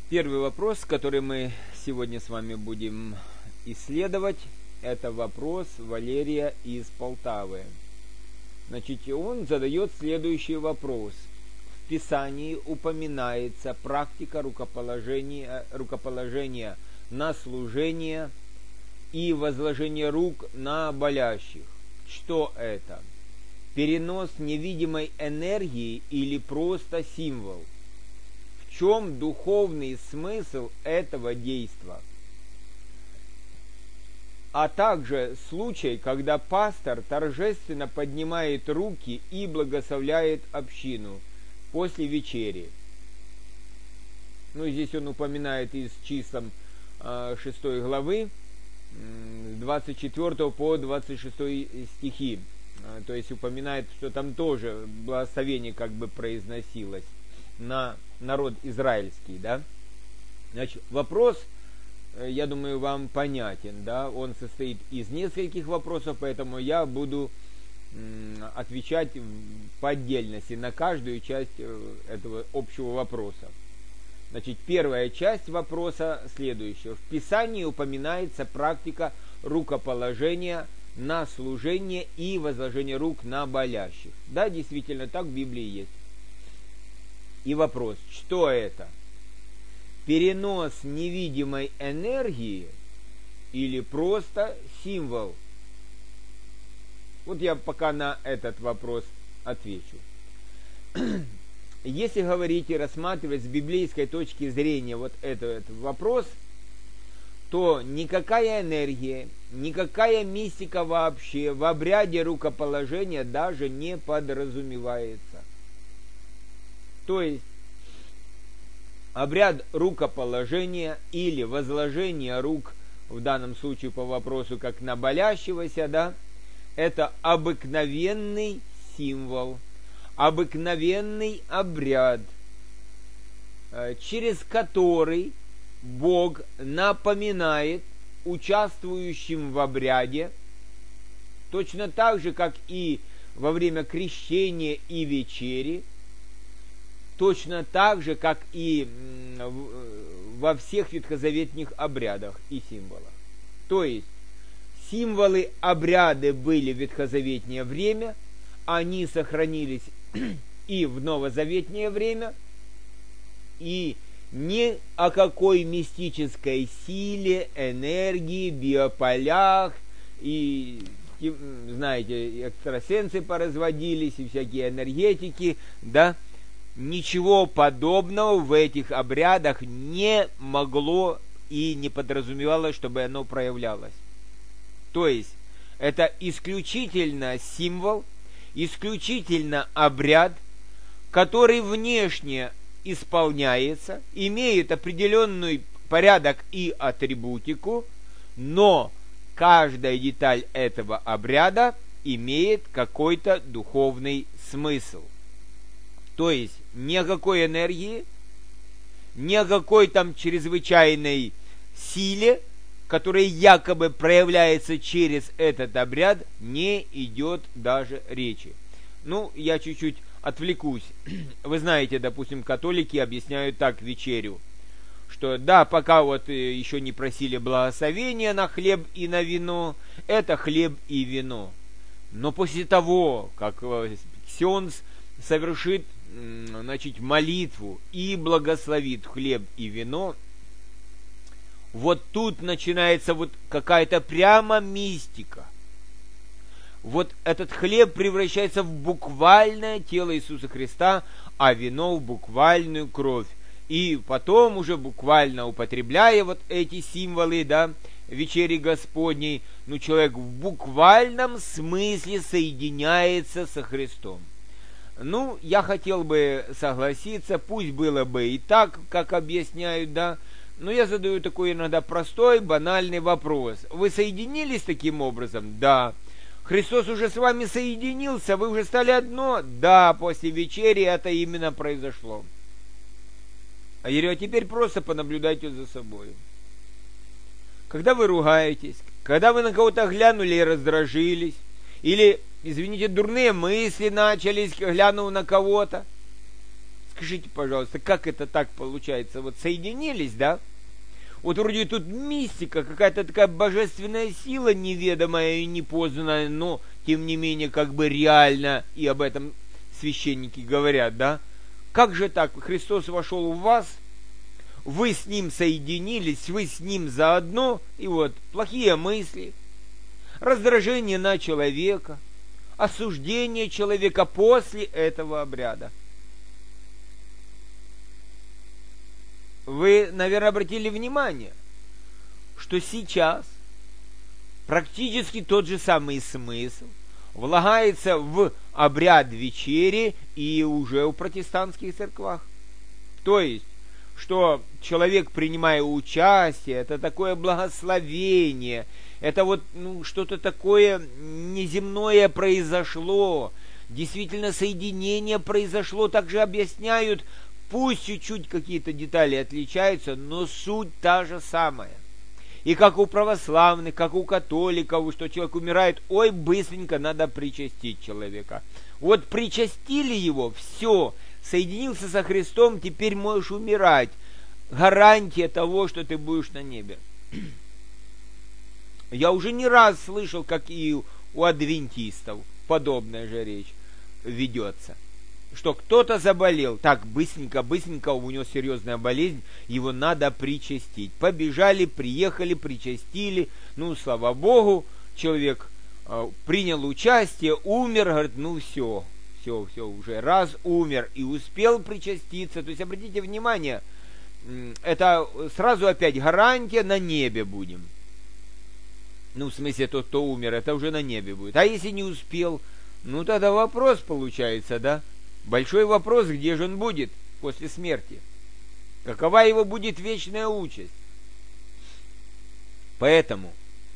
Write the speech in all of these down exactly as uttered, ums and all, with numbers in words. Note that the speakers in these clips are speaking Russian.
Первый вопрос, который мы сегодня с вами будем исследовать, это вопрос Валерия из Полтавы. Значит, он задает следующий вопрос. В Писании упоминается практика рукоположения, рукоположения на служение и возложение рук на болящих. Что это? Перенос невидимой энергии или просто символ? В чем духовный смысл этого действа? А также случай, когда пастор торжественно поднимает руки и благословляет общину после вечери. Ну, здесь он упоминает из числом шестой главы, двадцать четвёртого по двадцать шестой стихи. То есть упоминает, что там тоже благословение как бы произносилось на народ израильский, да. Значит, вопрос, я думаю, вам понятен, да. Он состоит из нескольких вопросов, поэтому я буду отвечать по отдельности на каждую часть этого общего вопроса. Значит, первая часть вопроса следующая. В Писании упоминается практика рукоположения на служение и возложение рук на болящих. Да, действительно, так в Библии есть. И вопрос, что это? Перенос невидимой энергии или просто символ? Вот я пока на этот вопрос отвечу. Если говорить и рассматривать с библейской точки зрения вот этот, этот вопрос, то никакая энергия, никакая мистика вообще в обряде рукоположения даже не подразумевается. То есть обряд рукоположения или возложения рук, в данном случае по вопросу как на болящегося, да, это обыкновенный символ, обыкновенный обряд, через который Бог напоминает участвующим в обряде, точно так же, как и во время крещения и вечери, точно так же, как и во всех ветхозаветных обрядах и символах. То есть, символы обряды были в ветхозаветнее время, они сохранились и в новозаветнее время, и ни о какой мистической силе, энергии, биополях, и, знаете, экстрасенсы поразводились, и всякие энергетики, да, ничего подобного в этих обрядах не могло и не подразумевалось, чтобы оно проявлялось. То есть, это исключительно символ, исключительно обряд, который внешне исполняется, имеет определенный порядок и атрибутику, но каждая деталь этого обряда имеет какой-то духовный смысл. То есть ни о какой энергии, ни о какой там чрезвычайной силе, которая якобы проявляется через этот обряд, не идет даже речи. Ну, я чуть-чуть отвлекусь. Вы знаете, допустим, католики объясняют так вечерю, что да, пока вот еще не просили благословения на хлеб и на вино, это хлеб и вино. Но после того, как ксенз совершит, значит, молитву и благословит хлеб и вино, вот тут начинается вот какая-то прямо мистика. Вот этот хлеб превращается в буквальное тело Иисуса Христа, а вино в буквальную кровь. И потом уже буквально употребляя вот эти символы, да, вечери Господней, ну, человек в буквальном смысле соединяется со Христом. Ну, я хотел бы согласиться, пусть было бы и так, как объясняют, да, но я задаю такой иногда простой, банальный вопрос. Вы соединились таким образом? Да. Христос уже с вами соединился, вы уже стали одно? Да, после вечери это именно произошло. А я говорю, а теперь просто понаблюдайте за собой. Когда вы ругаетесь, когда вы на кого-то глянули и раздражились, или, извините, дурные мысли начались, глянув на кого-то, скажите, пожалуйста, как это так получается? Вот соединились, да? Вот вроде тут мистика, какая-то такая божественная сила неведомая и непознанная, но, тем не менее, как бы реально, и об этом священники говорят, да? Как же так? Христос вошел в вас, вы с Ним соединились, вы с Ним заодно, и вот плохие мысли, раздражение на человека, осуждение человека после этого обряда. Вы, наверное, обратили внимание, что сейчас практически тот же самый смысл влагается в обряд вечери и уже в протестантских церквах. То есть, что человек, принимая участие, это такое благословение, это вот ну, что-то такое неземное произошло, действительно соединение произошло, также объясняют, пусть чуть-чуть какие-то детали отличаются, но суть та же самая. И как у православных, как у католиков, что человек умирает, ой, быстренько надо причастить человека. Вот причастили его, все, соединился со Христом, теперь можешь умирать. Гарантия того, что ты будешь на небе. Я уже не раз слышал, как и у адвентистов подобная же речь ведется. Что кто-то заболел, так, быстренько, быстренько, у него серьезная болезнь, его надо причастить. Побежали, приехали, причастили, ну, слава Богу, человек э, принял участие, умер, говорит, ну, все, все, все, уже раз умер и успел причаститься. То есть, обратите внимание, это сразу опять гарантия, на небе будем. Ну, в смысле, тот, кто умер, это уже на небе будет. А если не успел, ну, тогда вопрос получается, да? Большой вопрос, где же он будет после смерти? Какова его будет вечная участь? Поэтому,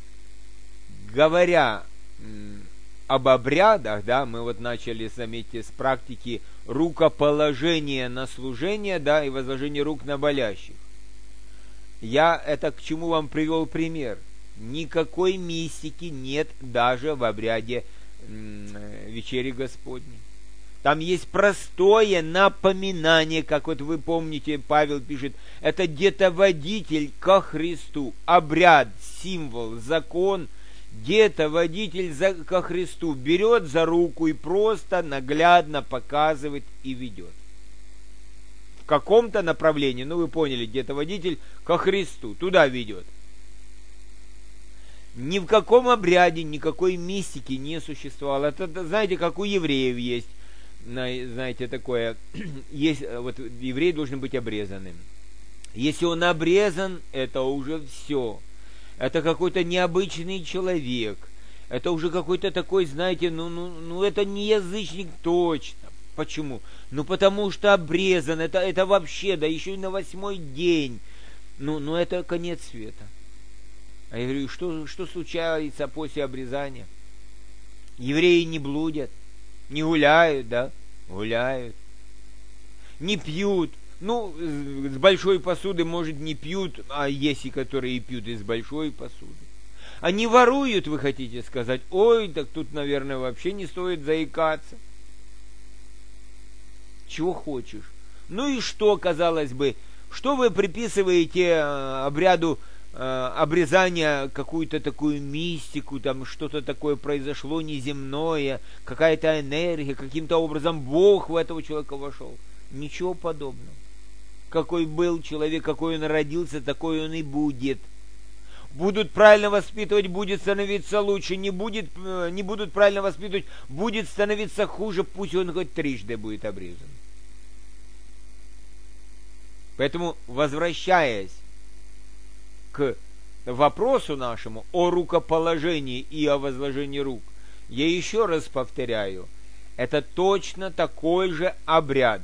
говоря м, об обрядах, да, мы вот начали, заметьте, с практики рукоположения на служение, да, и возложения рук на болящих. Я это к чему вам привел пример. Никакой мистики нет даже в обряде м, вечери Господней. Там есть простое напоминание, как вот вы помните, Павел пишет, это детоводитель ко Христу, обряд, символ, закон, детоводитель за, ко Христу, берет за руку и просто наглядно показывает и ведет. В каком-то направлении, ну вы поняли, детоводитель ко Христу, туда ведет. Ни в каком обряде никакой мистики не существовало. Это, знаете, как у евреев есть. Знаете, такое, есть, вот еврей должен быть обрезанным. Если он обрезан, это уже все. Это какой-то необычный человек. Это уже какой-то такой, знаете, ну, ну, ну это не язычник точно. Почему? Ну, потому что обрезан, это, это вообще, да еще и на восьмой день. Ну, ну это конец света. А я говорю, что, что случается после обрезания? Евреи не блудят. Не гуляют, да? Гуляют. Не пьют. Ну, с большой посуды, может, не пьют, а есть и которые пьют из большой посуды. Они воруют, вы хотите сказать? Ой, так тут, наверное, вообще не стоит заикаться. Чего хочешь? Ну и что, казалось бы, что вы приписываете обряду обрезания, какую-то такую мистику, там что-то такое произошло неземное, какая-то энергия, каким-то образом Бог в этого человека вошел. Ничего подобного. Какой был человек, какой он родился, такой он и будет. Будут правильно воспитывать, будет становиться лучше, не, будет, не будут правильно воспитывать, будет становиться хуже, пусть он хоть трижды будет обрезан. Поэтому, возвращаясь к вопросу нашему о рукоположении и о возложении рук, я еще раз повторяю, это точно такой же обряд,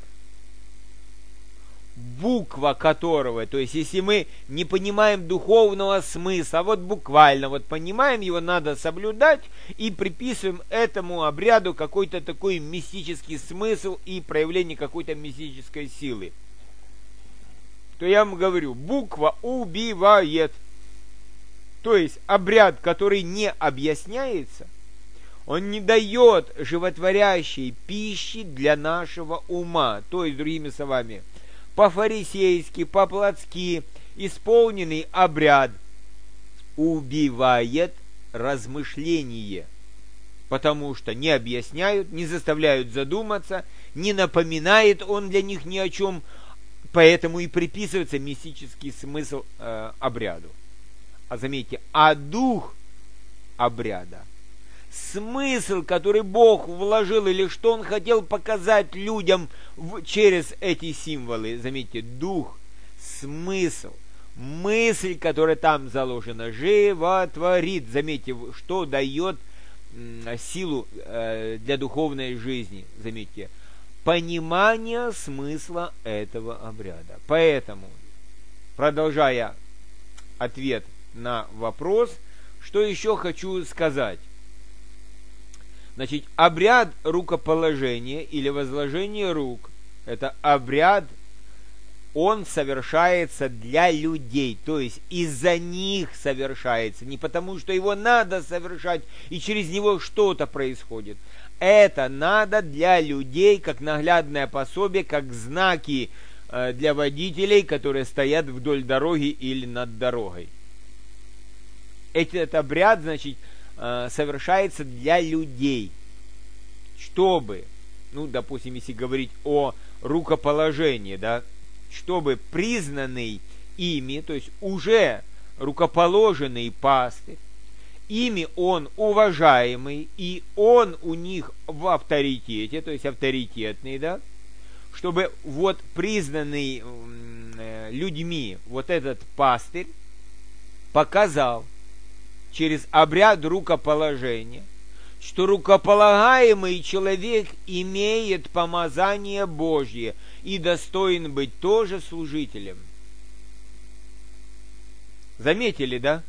буква которого, то есть если мы не понимаем духовного смысла, а вот буквально вот понимаем его, надо соблюдать и приписываем этому обряду какой-то такой мистический смысл и проявление какой-то мистической силы, то я вам говорю, буква убивает. То есть обряд, который не объясняется, Он не дает животворящей пищи для нашего ума. То есть, другими словами, по-фарисейски, по-плотски исполненный обряд убивает размышление, потому что не объясняют, не заставляют задуматься, не напоминает он для них ни о чем, поэтому и приписывается мистический смысл э, обряду. А заметьте, а дух обряда, смысл, который Бог вложил, или что Он хотел показать людям в, через эти символы, заметьте, дух, смысл, мысль, которая там заложена, животворит, заметьте, что дает м, силу э, для духовной жизни, заметьте, понимание смысла этого обряда. Поэтому, продолжая ответ на вопрос, что еще хочу сказать. Значит, обряд рукоположения или возложения рук – это обряд, он совершается для людей, то есть из-за них совершается, не потому что его надо совершать и через него что-то происходит. Это надо для людей, как наглядное пособие, как знаки э, для водителей, которые стоят вдоль дороги или над дорогой. Этот обряд, значит, э, совершается для людей, чтобы, ну, допустим, если говорить о рукоположении, да, чтобы признанный ими, то есть уже рукоположенный пастырь, ими он уважаемый, и он у них в авторитете, то есть авторитетный, да, чтобы вот признанный э, людьми вот этот пастырь показал через обряд рукоположения, что рукополагаемый человек имеет помазание Божье и достоин быть тоже служителем. Заметили, да?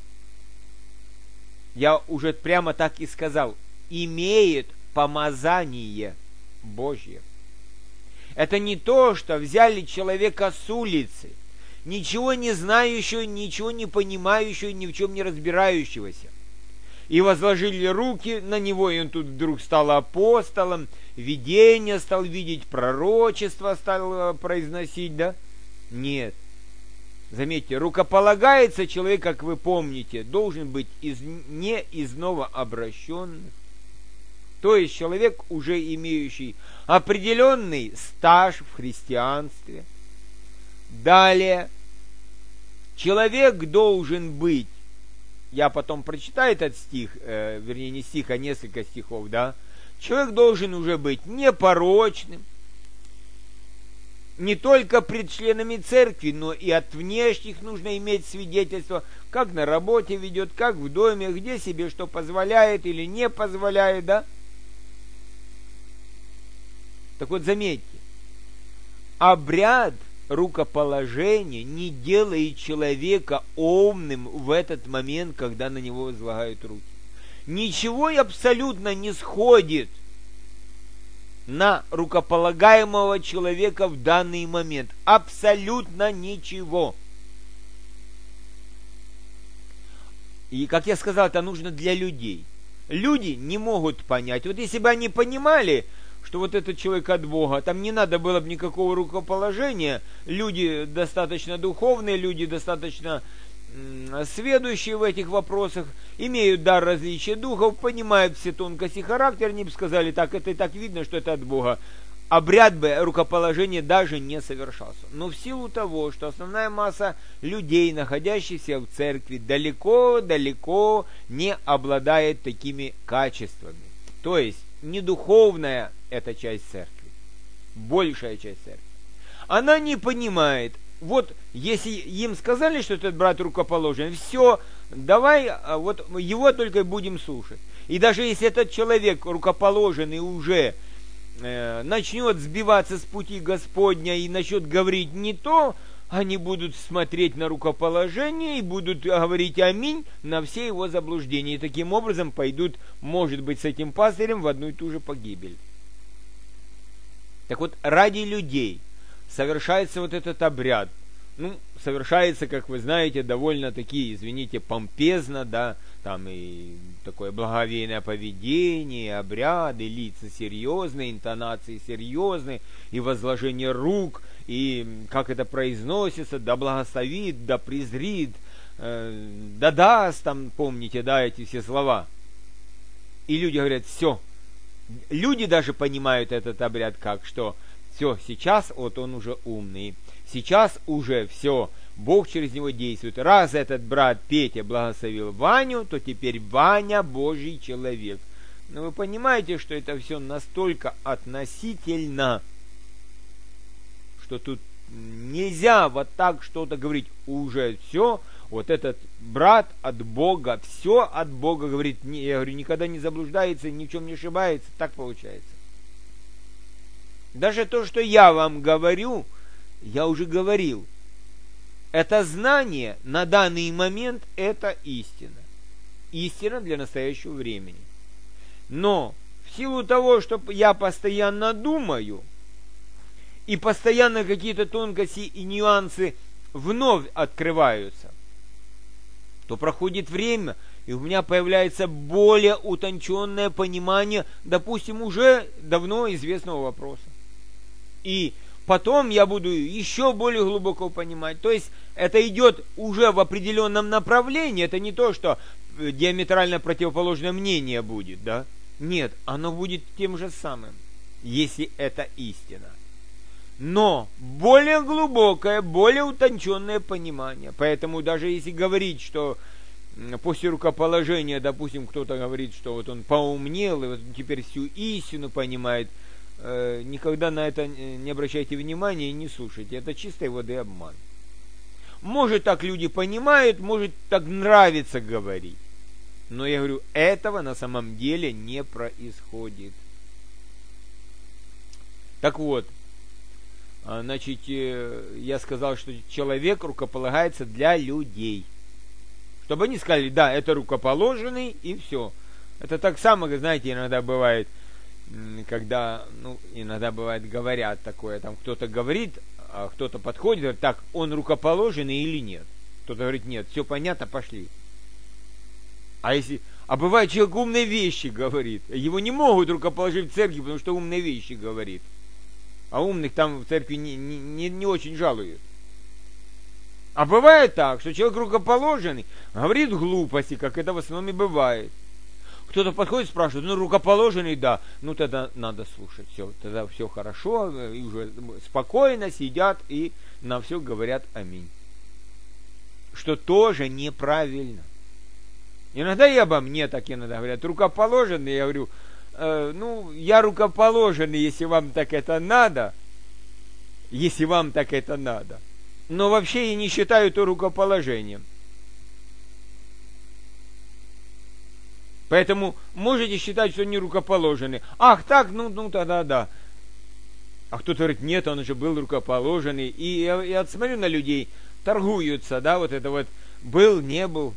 Я уже прямо так и сказал. Имеет помазание Божье. Это не то, что взяли человека с улицы, ничего не знающего, ничего не понимающего, ни в чем не разбирающегося, и возложили руки на него, и он тут вдруг стал апостолом, видение стал видеть, пророчество стал произносить, да? Нет. Заметьте, рукополагается человек, как вы помните, должен быть из, не из новообращенных, то есть человек, уже имеющий определенный стаж в христианстве. Далее, человек должен быть, я потом прочитаю этот стих, э, вернее не стих, а несколько стихов, да, человек должен уже быть непорочным, не только пред членами церкви, но и от внешних нужно иметь свидетельство, как на работе ведет, как в доме, где себе что позволяет или не позволяет, да. Так вот, заметьте, обряд рукоположения не делает человека умным в этот момент, когда на него возлагают руки. Ничего абсолютно не сходит на рукополагаемого человека в данный момент. Абсолютно ничего. И, как я сказал, это нужно для людей. Люди не могут понять. Вот если бы они понимали, что вот этот человек от Бога, там не надо было бы никакого рукоположения, люди достаточно духовные, люди достаточно м, сведущие в этих вопросах, имеют дар различия духов, понимают все тонкости характера, они бы сказали, так, это и так видно, что это от Бога. Обряд бы рукоположения даже не совершался. Но в силу того, что основная масса людей, находящихся в церкви, далеко-далеко не обладает такими качествами. То есть, не духовная эта часть церкви, большая часть церкви. Она не понимает, вот если им сказали, что этот брат рукоположен, все, давай вот его только будем слушать. И даже если этот человек рукоположенный уже э, начнет сбиваться с пути Господня и начнет говорить не то, они будут смотреть на рукоположение и будут говорить аминь на все его заблуждения. И таким образом пойдут, может быть, с этим пастырем в одну и ту же погибель. Так вот, ради людей совершается вот этот обряд. Ну, совершается, как вы знаете, довольно-таки, извините, помпезно, да, там и такое благоговейное поведение, обряды, лица серьезные, интонации серьезные, и возложение рук, и как это произносится, да благословит, да презрит, э, да даст, там, помните, да, эти все слова. И люди говорят, все. Люди даже понимают этот обряд как, что все, сейчас вот он уже умный, сейчас уже все, Бог через него действует. Раз этот брат Петя благословил Ваню, то теперь Ваня Божий человек. Но вы понимаете, что это все настолько относительно, что тут нельзя вот так что-то говорить. Уже все, вот этот брат от Бога, все от Бога говорит. Я говорю, никогда не заблуждается, ни в чем не ошибается. Так получается. Даже то, что я вам говорю, я уже говорил. Это знание на данный момент – это истина. Истина для настоящего времени. Но в силу того, что я постоянно думаю, и постоянно какие-то тонкости и нюансы вновь открываются, то проходит время, и у меня появляется более утонченное понимание, допустим, уже давно известного вопроса. И потом я буду еще более глубоко понимать. То есть это идет уже в определенном направлении. Это не то, что диаметрально противоположное мнение будет, да? Нет, оно будет тем же самым, если это истина. Но более глубокое, более утонченное понимание. Поэтому даже если говорить, что после рукоположения, допустим, кто-то говорит, что вот он поумнел, и вот теперь всю истину понимает, э, никогда на это не обращайте внимания и не слушайте. Это чистой воды обман. Может, так люди понимают, может, так нравится говорить. Но я говорю, этого на самом деле не происходит. Так вот, значит, я сказал, что человек рукополагается для людей. Чтобы они сказали, да, это рукоположенный, и все. Это так само, знаете, иногда бывает, когда, ну, иногда бывает, говорят такое, там кто-то говорит, а кто-то подходит, говорит, так, он рукоположенный или нет? Кто-то говорит, нет, все понятно, пошли. А если, а бывает, человек умные вещи говорит, его не могут рукоположить в церкви, потому что умные вещи говорит. А умных там в церкви не, не, не очень жалуют. А бывает так, что человек рукоположенный говорит глупости, как это в основном и бывает. Кто-то подходит и спрашивает, ну рукоположенный, да, ну тогда надо слушать, все, тогда все хорошо, и уже спокойно сидят и на все говорят аминь. Что тоже неправильно. Иногда и обо мне так иногда говорят, рукоположенный, я говорю, э, ну, я рукоположенный, если вам так это надо, если вам так это надо. Но вообще я не считаю это рукоположением. Поэтому можете считать, что не рукоположенный. Ах, так, ну, ну тогда да. А кто-то говорит, нет, он уже был рукоположенный. И я, я смотрю на людей, торгуются, да, вот это вот, был, не был.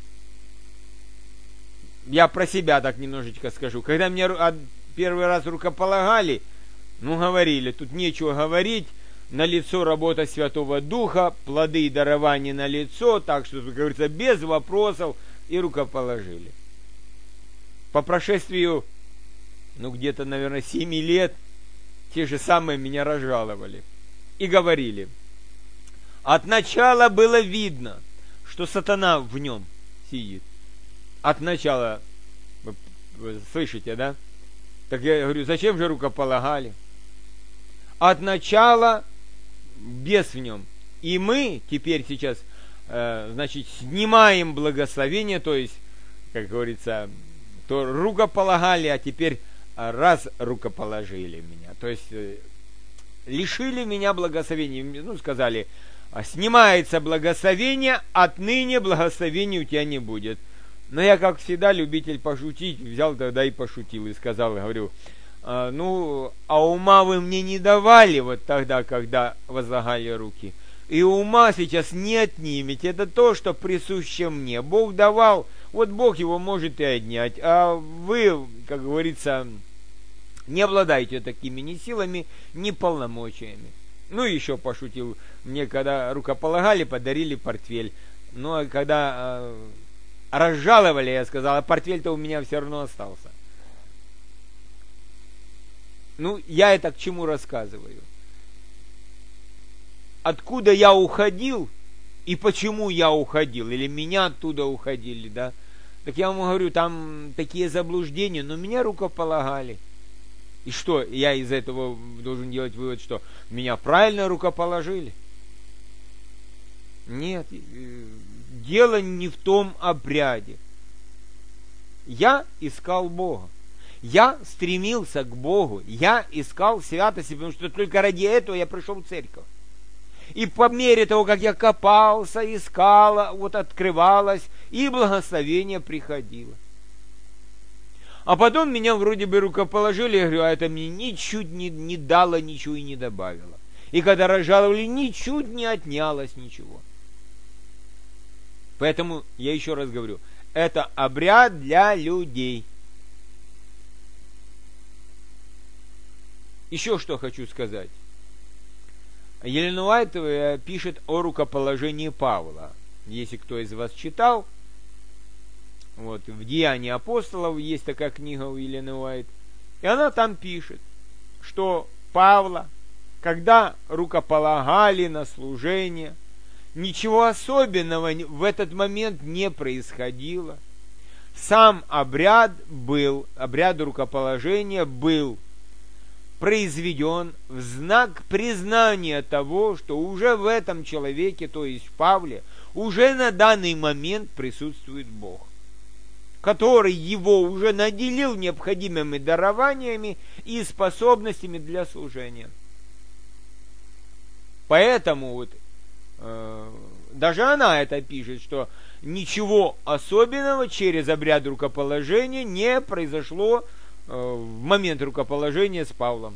Я про себя так немножечко скажу. Когда меня первый раз рукополагали, ну, говорили, тут нечего говорить, на лицо работа Святого Духа, плоды и дарования на лицо, так что, как говорится, без вопросов, и рукоположили. По прошествию, ну, где-то, наверное, семи лет, те же самые меня разжаловали. И говорили, от начала было видно, что сатана в нем сидит. От начала, вы, вы слышите, да? Так я говорю, зачем же рукополагали? От начала бес в нем. И мы теперь сейчас, э, значит, снимаем благословение, то есть, как говорится, то рукополагали, а теперь раз рукоположили меня. То есть, э, лишили меня благословения. Ну, сказали, снимается благословение, отныне благословения у тебя не будет. Но я, как всегда, любитель пошутить, взял тогда и пошутил, и сказал, говорю, а, ну, а ума вы мне не давали вот тогда, когда возлагали руки. И ума сейчас не отнимете. Это то, что присуще мне. Бог давал, вот Бог его может и отнять. А вы, как говорится, не обладаете такими ни силами, ни полномочиями. Ну, еще пошутил. Мне, когда рукополагали, подарили портфель. Ну, а когда... разжаловали, я сказал, а портфель-то у меня все равно остался. Ну, я это к чему рассказываю? Откуда я уходил и почему я уходил, или меня оттуда уходили, да? Так я вам говорю, там такие заблуждения, но меня рукополагали. И что, я из этого должен делать вывод, что меня правильно рукоположили? Нет, дело не в том обряде. Я искал Бога. Я стремился к Богу. Я искал святости, потому что только ради этого я пришел в церковь. И по мере того, как я копался, искал, вот открывалось, и благословение приходило. А потом меня вроде бы рукоположили, я говорю, а это мне ничуть не, не дало, ничего и не добавило. И когда разжаловали, ничуть не отнялось ничего. Поэтому, я еще раз говорю, это обряд для людей. Еще что хочу сказать. Елена Уайт пишет о рукоположении Павла. Если кто из вас читал, вот, в Деянии апостолов есть такая книга у Елены Уайт, и она там пишет, что Павла, когда рукополагали на служение, ничего особенного в этот момент не происходило. Сам обряд был, обряд рукоположения был произведен в знак признания того, что уже в этом человеке, то есть в Павле, уже на данный момент присутствует Бог, который его уже наделил необходимыми дарованиями и способностями для служения. Поэтому вот э, даже она это пишет, что ничего особенного через обряд рукоположения не произошло в момент рукоположения с Павлом.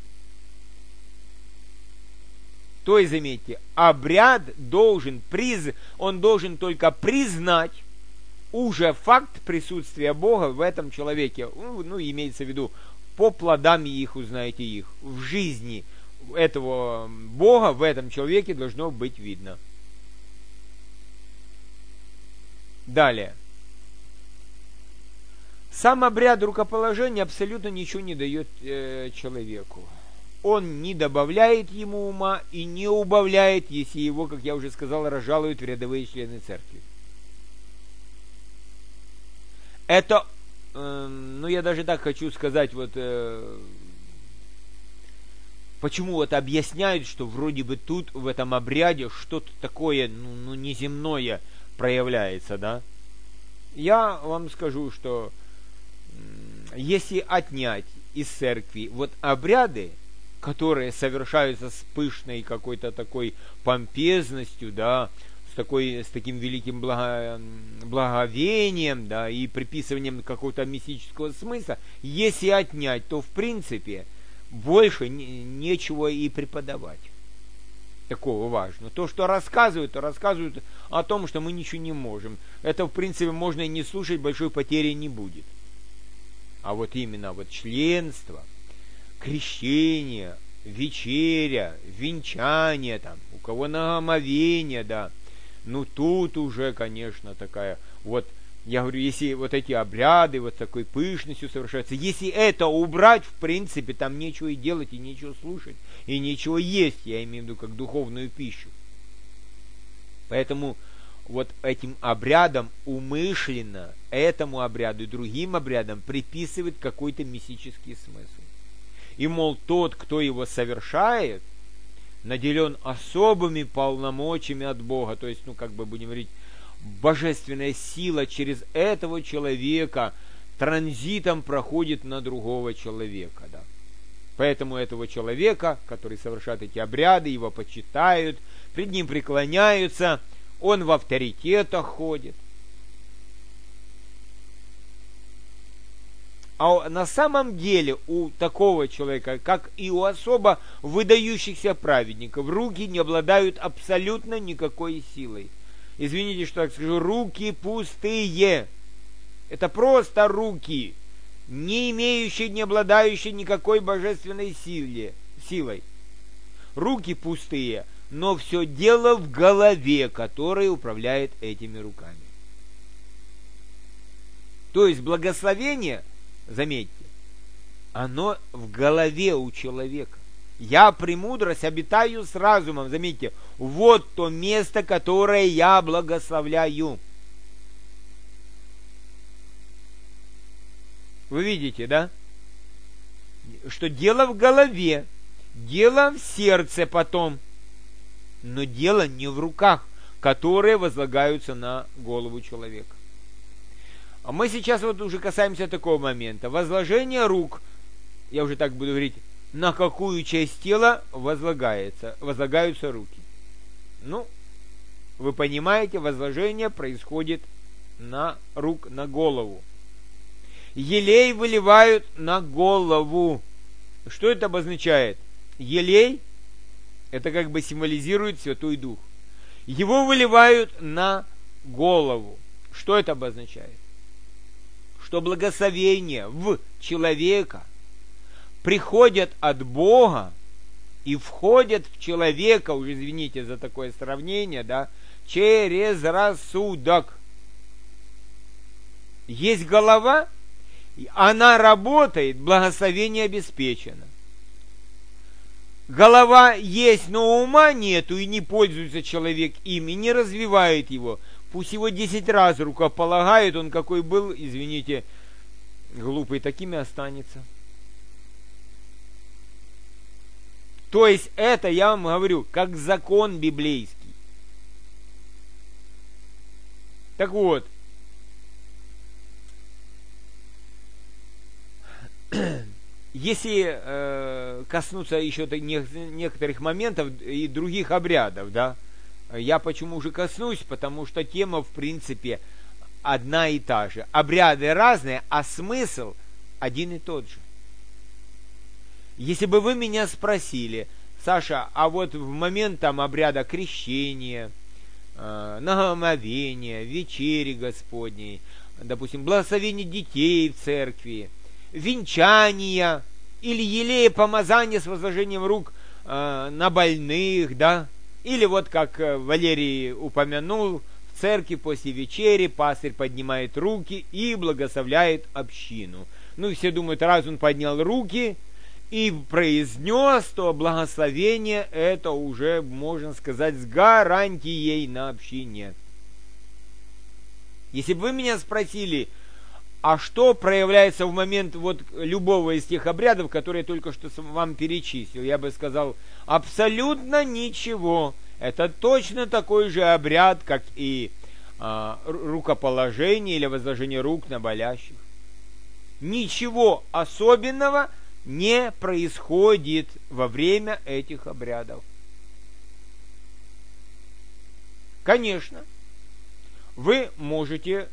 То есть, заметьте, обряд должен, приз, он должен только признать уже факт присутствия Бога в этом человеке. Ну, ну, имеется в виду, по плодам их узнаете их. В жизни этого Бога в этом человеке должно быть видно. Далее. Сам обряд рукоположения абсолютно ничего не дает э, человеку. Он не добавляет ему ума и не убавляет, если его, как я уже сказал, разжалуют в рядовые члены церкви. Это, э, ну я даже так хочу сказать, вот э, почему вот объясняют, что вроде бы тут в этом обряде что-то такое, ну, ну неземное проявляется, да? Я вам скажу, что если отнять из церкви вот обряды, которые совершаются с пышной какой-то такой помпезностью, да, с, такой, с таким великим благо, благовением, да, и приписыванием какого-то мистического смысла, если отнять, то в принципе больше не, нечего и преподавать такого важного. То, что рассказывают, то рассказывают о том, что мы ничего не можем. Это, в принципе, можно и не слушать, большой потери не будет. А вот именно вот членство, крещение, вечеря, венчание, там, у кого наговомовение, да, ну тут уже, конечно, такая, вот, я говорю, если вот эти обряды вот такой пышностью совершаются, если это убрать, в принципе, там нечего и делать, и нечего слушать, и нечего есть, я имею в виду как духовную пищу. Поэтому вот этим обрядом умышленно, этому обряду и другим обрядам приписывает какой-то мистический смысл. И, мол, тот, кто его совершает, наделен особыми полномочиями от Бога, то есть, ну, как бы будем говорить, божественная сила через этого человека транзитом проходит на другого человека, да. Поэтому этого человека, который совершает эти обряды, его почитают, пред ним преклоняются, он в авторитетах ходит. А на самом деле у такого человека, как и у особо выдающихся праведников, руки не обладают абсолютно никакой силой. Извините, что так скажу, руки пустые. Это просто руки, не имеющие, не обладающие никакой божественной силе, силой. Руки пустые, но все дело в голове, которая управляет этими руками. То есть благословение, заметьте, оно в голове у человека. Я премудрость обитаю с разумом. Заметьте, вот то место, которое я благословляю. Вы видите, да? Что дело в голове, дело в сердце потом, но дело не в руках, которые возлагаются на голову человека. А мы сейчас вот уже касаемся такого момента. Возложение рук, я уже так буду говорить, на какую часть тела возлагается, возлагаются руки. Ну, вы понимаете, возложение происходит на рук, на голову. Елей выливают на голову. Что это обозначает? Елей, это как бы символизирует Святой Дух. Его выливают на голову. Что это обозначает? Что благословение в человека приходят от Бога и входят в человека, уже извините за такое сравнение, да, через рассудок. Есть голова, она работает, благословение обеспечено. Голова есть, но ума нету, и не пользуется человек им, и не развивает его. Пусть его десять раз рукополагают, он какой был, извините, глупый, таким и останется. То есть это, я вам говорю, как закон библейский. Так вот, если э, коснуться еще некоторых моментов и других обрядов, да, я почему уже коснусь, потому что тема, в принципе, одна и та же. Обряды разные, а смысл один и тот же. Если бы вы меня спросили, Саша, а вот в момент там обряда крещения, э, наговомовения, вечери Господней, допустим, благословения детей в церкви, венчания или елея помазания с возложением рук э, на больных, да, или вот как Валерий упомянул, в церкви после вечери пастырь поднимает руки и благословляет общину. Ну и все думают, раз он поднял руки и произнес, то благословение это уже, можно сказать, с гарантией на общине. Если бы вы меня спросили, а что проявляется в момент вот любого из тех обрядов, которые я только что вам перечислил, я бы сказал, абсолютно ничего. Это точно такой же обряд, как и а, рукоположение или возложение рук на болящих. Ничего особенного не происходит во время этих обрядов. Конечно, вы можете...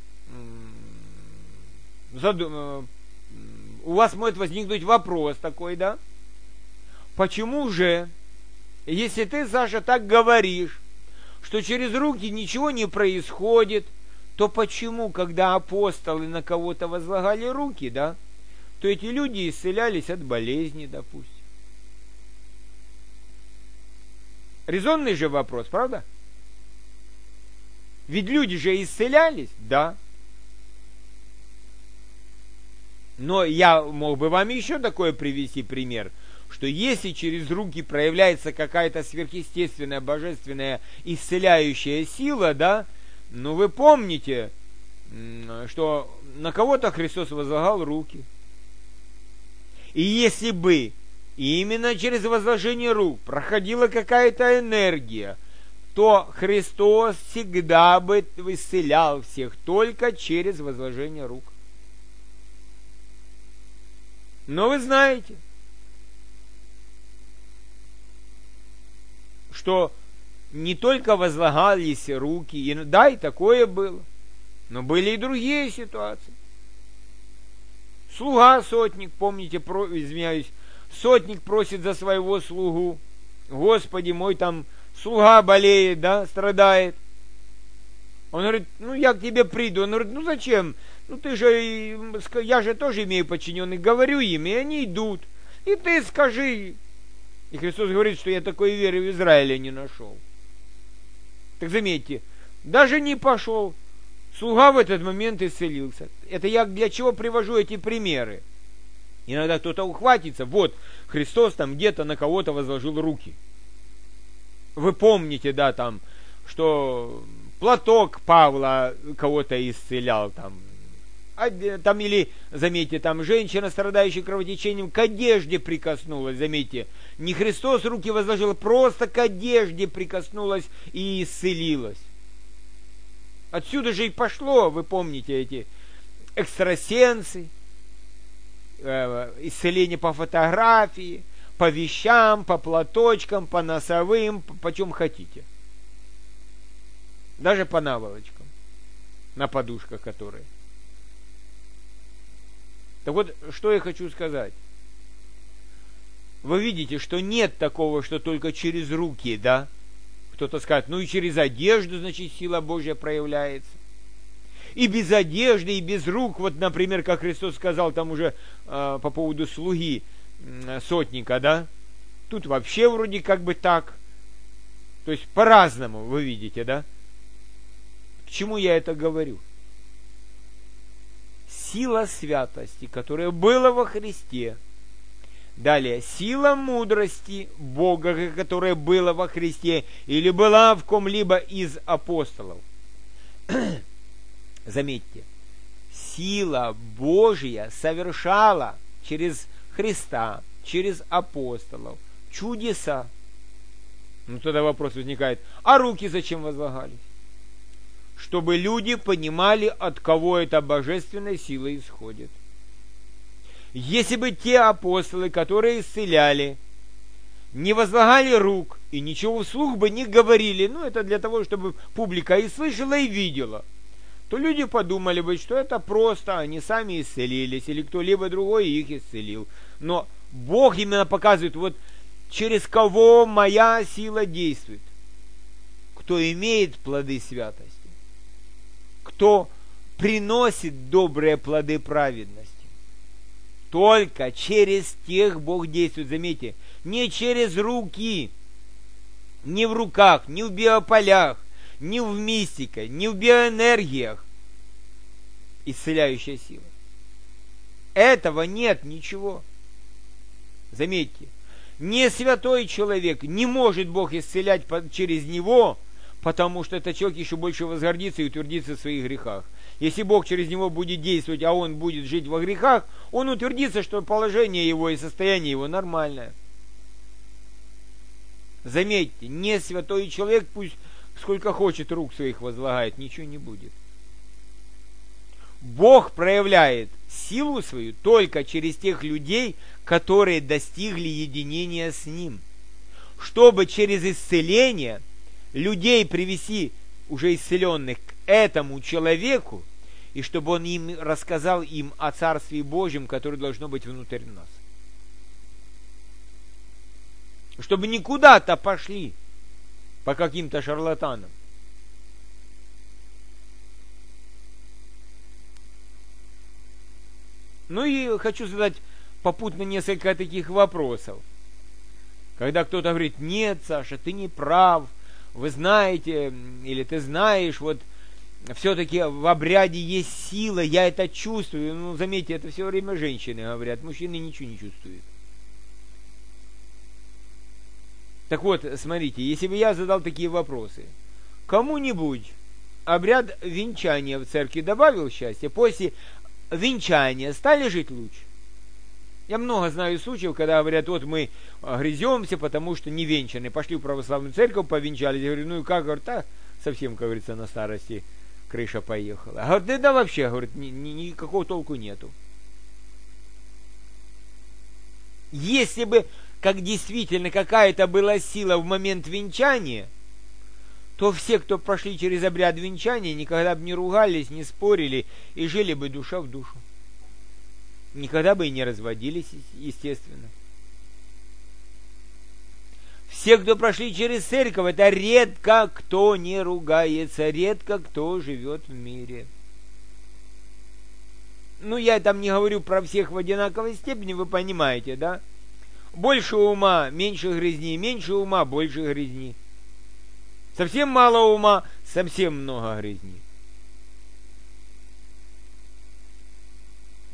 Задум... У вас может возникнуть вопрос такой, да? Почему же, если ты, Саша, так говоришь, что через руки ничего не происходит, то почему, когда апостолы на кого-то возлагали руки, да, то эти люди исцелялись от болезни, допустим? Резонный же вопрос, правда? Ведь люди же исцелялись, да. Но я мог бы вам еще такое привести пример, что если через руки проявляется какая-то сверхъестественная, божественная, исцеляющая сила, да, ну вы помните, что на кого-то Христос возлагал руки. И если бы именно через возложение рук проходила какая-то энергия, то Христос всегда бы исцелял всех только через возложение рук. Но вы знаете, что не только возлагались руки, и, да, и такое было, но были и другие ситуации. Слуга, сотник, помните, про, извиняюсь, сотник просит за своего слугу, Господи мой, там слуга болеет, да, страдает. Он говорит, ну я к тебе приду. Он говорит, ну зачем? Ну ты же, я же тоже имею подчиненных, говорю им, и они идут. И ты скажи. И Христос говорит, что я такой веры в Израиле не нашел. Так заметьте, даже не пошел. слуга в этот момент исцелился. Это я для чего привожу эти примеры? Иногда кто-то ухватится, вот, Христос там где-то на кого-то возложил руки. Вы помните, да, там, что платок Павла кого-то исцелял, там, а, там или, заметьте, там женщина, страдающая кровотечением, к одежде прикоснулась, заметьте, не Христос руки возложил, просто к одежде прикоснулась и исцелилась. Отсюда же и пошло, вы помните, эти экстрасенсы, э, исцеление по фотографии, по вещам, по платочкам, по носовым, по, по чем хотите. Даже по наволочкам, на подушках которые. Так вот, что я хочу сказать. Вы видите, что нет такого, что только через руки, да? Кто-то скажет, ну и через одежду, значит, сила Божья проявляется. И без одежды, и без рук, вот, например, как Христос сказал там уже э, по поводу слуги э, сотника, да? Тут вообще вроде как бы так. То есть по-разному, вы видите, да? К чему я это говорю? Сила святости, которая была во Христе. Далее, сила мудрости Бога, которая была во Христе, или была в ком-либо из апостолов. Заметьте, сила Божья совершала через Христа, через апостолов чудеса. Ну, тогда вопрос возникает, а руки зачем возлагались? Чтобы люди понимали, от кого эта божественная сила исходит. Если бы те апостолы, которые исцеляли, не возлагали рук и ничего вслух бы не говорили, ну это для того, чтобы публика и слышала, и видела, то люди подумали бы, что это просто они сами исцелились, или кто-либо другой их исцелил. Но Бог именно показывает, вот через кого моя сила действует. Кто имеет плоды святости, кто приносит добрые плоды праведности. Только через тех Бог действует, заметьте, не через руки, не в руках, не в биополях, не в мистике, не в биоэнергиях исцеляющая сила. Этого нет ничего. Заметьте, не святой человек, не может Бог исцелять через него, потому что этот человек еще больше возгордится и утвердится в своих грехах. Если Бог через него будет действовать, а он будет жить во грехах, он утвердится, что положение его и состояние его нормальное. Заметьте, не святой человек, пусть сколько хочет рук своих возлагает, ничего не будет. Бог проявляет силу свою только через тех людей, которые достигли единения с Ним. Чтобы через исцеление людей привести, уже исцеленных, к этому человеку, и чтобы он им рассказал им о Царстве Божьем, которое должно быть внутри нас. Чтобы не куда-то пошли по каким-то шарлатанам. Ну и хочу задать попутно несколько таких вопросов. Когда кто-то говорит, нет, Саша, ты не прав, вы знаете, или ты знаешь, вот все-таки в обряде есть сила, я это чувствую. Ну, заметьте, это все время женщины говорят, мужчины ничего не чувствуют. Так вот, смотрите, если бы я задал такие вопросы, кому-нибудь обряд венчания в церкви добавил счастья, после венчания стали жить лучше? Я много знаю случаев, когда говорят, вот мы грыземся, потому что не венчаны. Пошли в православную церковь, повенчались. Я говорю, ну и как? Говорят, а совсем, как говорится, на старости крыша поехала. А говорят, да, да вообще, говорит, ни, ни, никакого толку нету. Если бы, как действительно какая-то была сила в момент венчания, то все, кто прошли через обряд венчания, никогда бы не ругались, не спорили и жили бы душа в душу. Никогда бы и не разводились, естественно. Все, кто прошли через церковь, это редко кто не ругается, редко кто живет в мире. Ну, я там не говорю про всех в одинаковой степени, вы понимаете, да? Больше ума, меньше грязни, меньше ума, больше грязни. Совсем мало ума, совсем много грязни.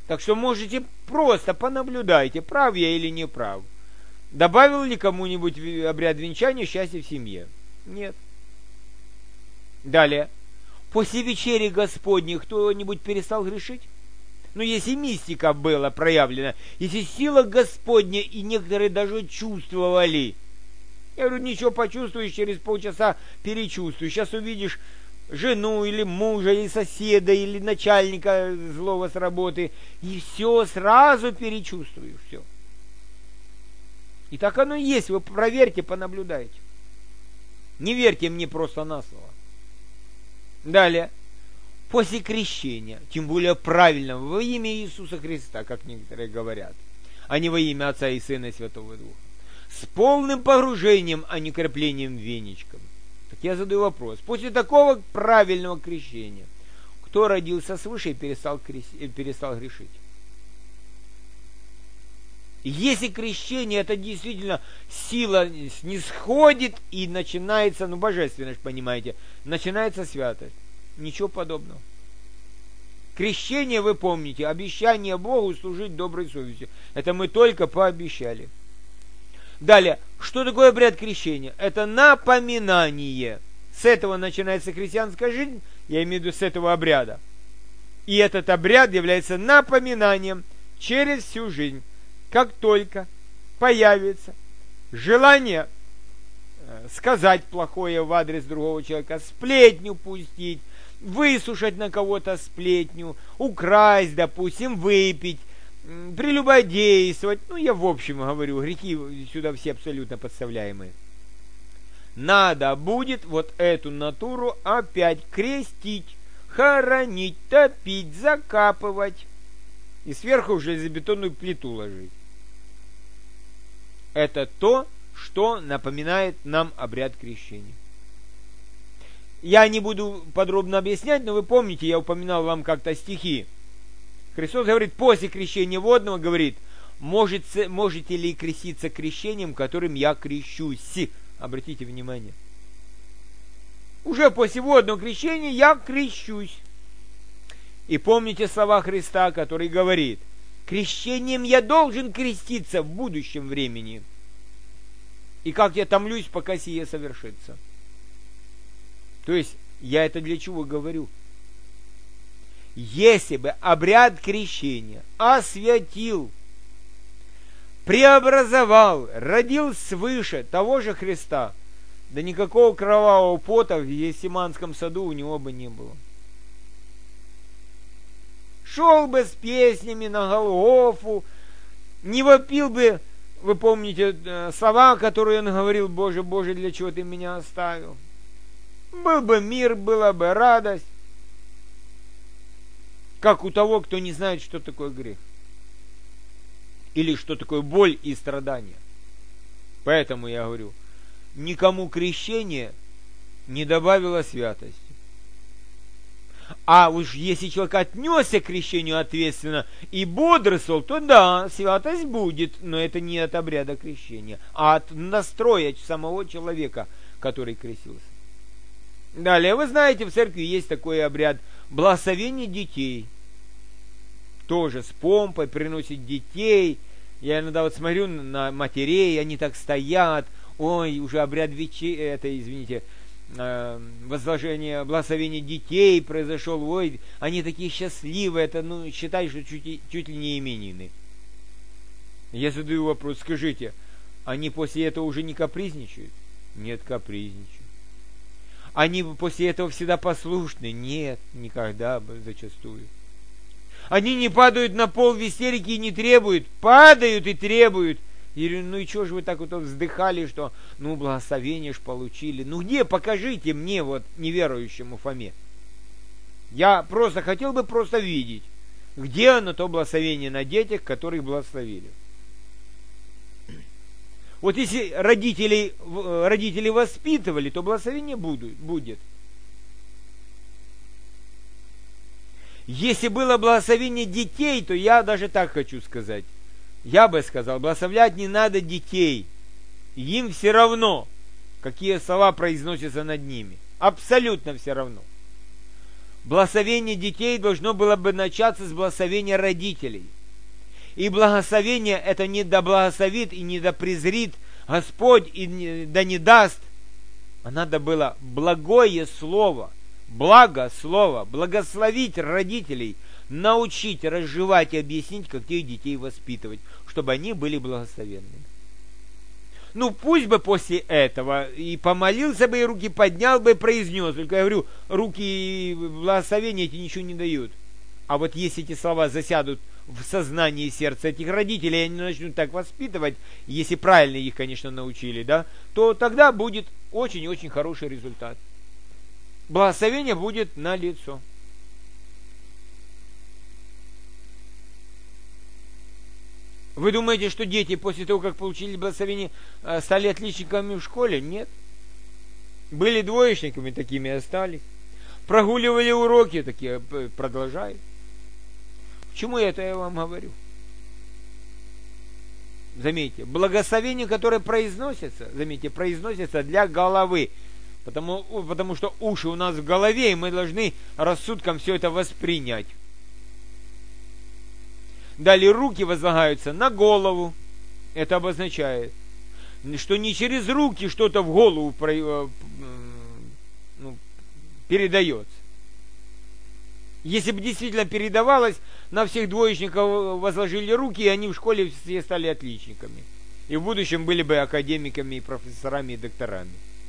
Так что можете просто понаблюдайте, прав я или не прав. Добавил ли кому-нибудь обряд венчания счастье в семье? Нет. Далее. После вечери Господней кто-нибудь перестал грешить? Ну, если мистика была проявлена, если сила Господня, и некоторые даже чувствовали. Я говорю, ничего, почувствуешь, через полчаса перечувствуешь. Сейчас увидишь жену или мужа, или соседа, или начальника злого с работы, и все сразу перечувствуешь, все. И так оно и есть, вы проверьте, понаблюдайте. Не верьте мне просто на слово. Далее. После крещения, тем более правильного, во имя Иисуса Христа, как некоторые говорят, а не во имя Отца и Сына и Святого Духа, с полным погружением, а не креплением веничком. Так я задаю вопрос. После такого правильного крещения, кто родился свыше и перестал, крес... перестал грешить? Если крещение, это действительно сила снисходит и начинается, ну, божественность, понимаете, начинается святость. Ничего подобного. Крещение, вы помните, обещание Богу служить доброй совестью. Это мы только пообещали. Далее, что такое обряд крещения? Это напоминание. С этого начинается христианская жизнь, я имею в виду с этого обряда. И этот обряд является напоминанием через всю жизнь. Как только появится желание сказать плохое в адрес другого человека, сплетню пустить, высушить на кого-то сплетню, украсть, допустим, выпить, прелюбодействовать. Ну, я в общем говорю, грехи сюда все абсолютно подставляемые. Надо будет вот эту натуру опять крестить, хоронить, топить, закапывать и сверху уже железобетонную плиту ложить. Это то, что напоминает нам обряд крещения. Я не буду подробно объяснять, но вы помните, я упоминал вам как-то стихи. Христос говорит, после крещения водного, говорит, можете, можете ли креститься крещением, которым я крещусь? Обратите внимание. Уже после водного крещения я крещусь. И помните слова Христа, который говорит, крещением я должен креститься в будущем времени. И как я томлюсь, пока сие совершится. То есть, я это для чего говорю? Если бы обряд крещения освятил, преобразовал, родил свыше того же Христа, да никакого кровавого пота в Гефсиманском саду у него бы не было. Шел бы с песнями на Голгофу, не вопил бы, вы помните слова, которые он говорил, Боже, Боже, для чего ты меня оставил? Был бы мир, была бы радость, как у того, кто не знает, что такое грех. Или что такое боль и страдания. Поэтому я говорю, никому крещение не добавило святости. А уж если человек отнесся к крещению ответственно и бодрствовал, то да, святость будет, но это не от обряда крещения, а от настроя самого человека, который крестился. Далее, вы знаете, в церкви есть такой обряд благословения детей. Тоже с помпой приносит детей. Я иногда вот смотрю на матерей, они так стоят. Ой, уже обряд вечи, это, извините, возложение, благословение детей произошел. Ой, они такие счастливые. Это, ну, считай, что чуть, чуть ли не именины. Я задаю вопрос, скажите, они после этого уже не капризничают? Нет, капризничают. Они после этого всегда послушны? Нет, никогда, зачастую. Они не падают на пол в истерике и не требуют. Падают и требуют. Я говорю, ну и что же вы так вот вздыхали, что ну благословение ж получили. Ну где, покажите мне, вот неверующему Фоме. Я просто хотел бы просто видеть, где оно то благословение на детях, которых благословили. Вот если родители, родители воспитывали, то благословение будет. Если было благословение детей, то я даже так хочу сказать. Я бы сказал, благословлять не надо детей. Им все равно, какие слова произносятся над ними. Абсолютно все равно. Благословение детей должно было бы начаться с благословения родителей. И благословение это не да благословит и не да презрит Господь и не, да не даст, а надо было благое слово, благо слово, благословить родителей, научить, разжевать и объяснить, как тех детей воспитывать, чтобы они были благословенными. Ну, пусть бы после этого и помолился бы, и руки поднял бы, и произнес. Только я говорю, руки и благословения эти ничего не дают. А вот если эти слова засядут в сознании и сердце этих родителей, и они начнут так воспитывать, если правильно их, конечно, научили, да, то тогда будет очень-очень хороший результат. Благословение будет налицо. Вы думаете, что дети после того, как получили благословение, стали отличниками в школе? Нет. Были двоечниками, такими и остались. Прогуливали уроки, такие продолжают. Почему это я вам говорю? Заметьте, благословение, которое произносится, заметьте, произносится для головы. Потому, потому что уши у нас в голове, и мы должны рассудком все это воспринять. Далее руки возлагаются на голову. Это обозначает, что не через руки что-то в голову ну, передается. Если бы действительно передавалось, на всех двоечников возложили руки, и они в школе все стали отличниками. И в будущем были бы академиками, и профессорами, и докторами.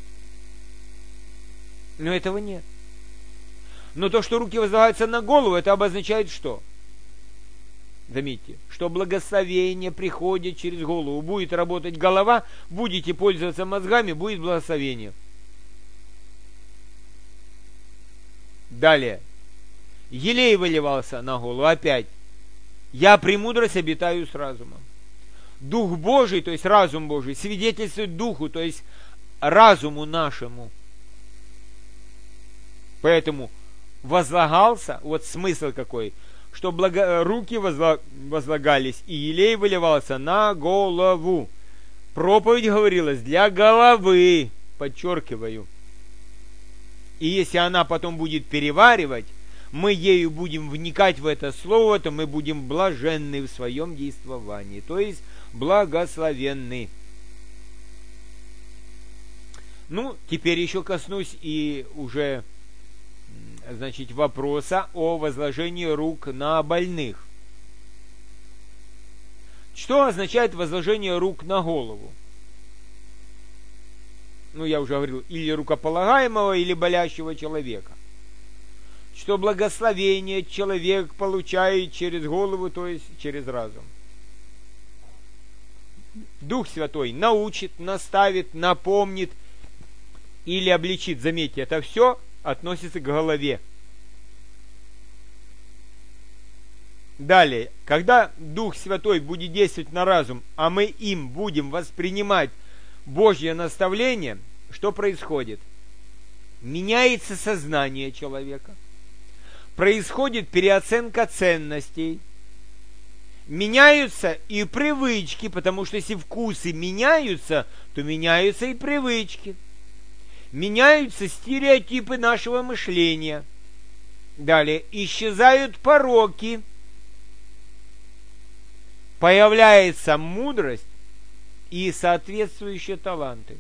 Но этого нет. Но то, что руки возлагаются на голову, это обозначает что? Заметьте, что благословение приходит через голову. Будет работать голова, будете пользоваться мозгами, будет благословение. Далее. Елей выливался на голову. Опять. Я премудрость обитаю с разумом. Дух Божий, то есть разум Божий, свидетельствует Духу, то есть разуму нашему. Поэтому возлагался, вот смысл какой, что благо, руки возла, возлагались, и елей выливался на голову. Проповедь говорилась для головы, подчеркиваю. И если она потом будет переваривать, мы ею будем вникать в это слово, то мы будем блаженны в своем действовании, то есть благословенны. Ну, теперь еще коснусь и уже, значит, вопроса о возложении рук на больных. Что означает возложение рук на голову? Ну, я уже говорил, или рукополагаемого, или болящего человека. Что благословение человек получает через голову, то есть через разум. Дух Святой научит, наставит, напомнит или обличит. Заметьте, это все относится к голове. Далее, когда Дух Святой будет действовать на разум, а мы им будем воспринимать Божье наставление, что происходит? Меняется сознание человека, происходит переоценка ценностей, меняются и привычки, потому что если вкусы меняются, то меняются и привычки. Меняются стереотипы нашего мышления. Далее, исчезают пороки. Появляется мудрость и соответствующие таланты.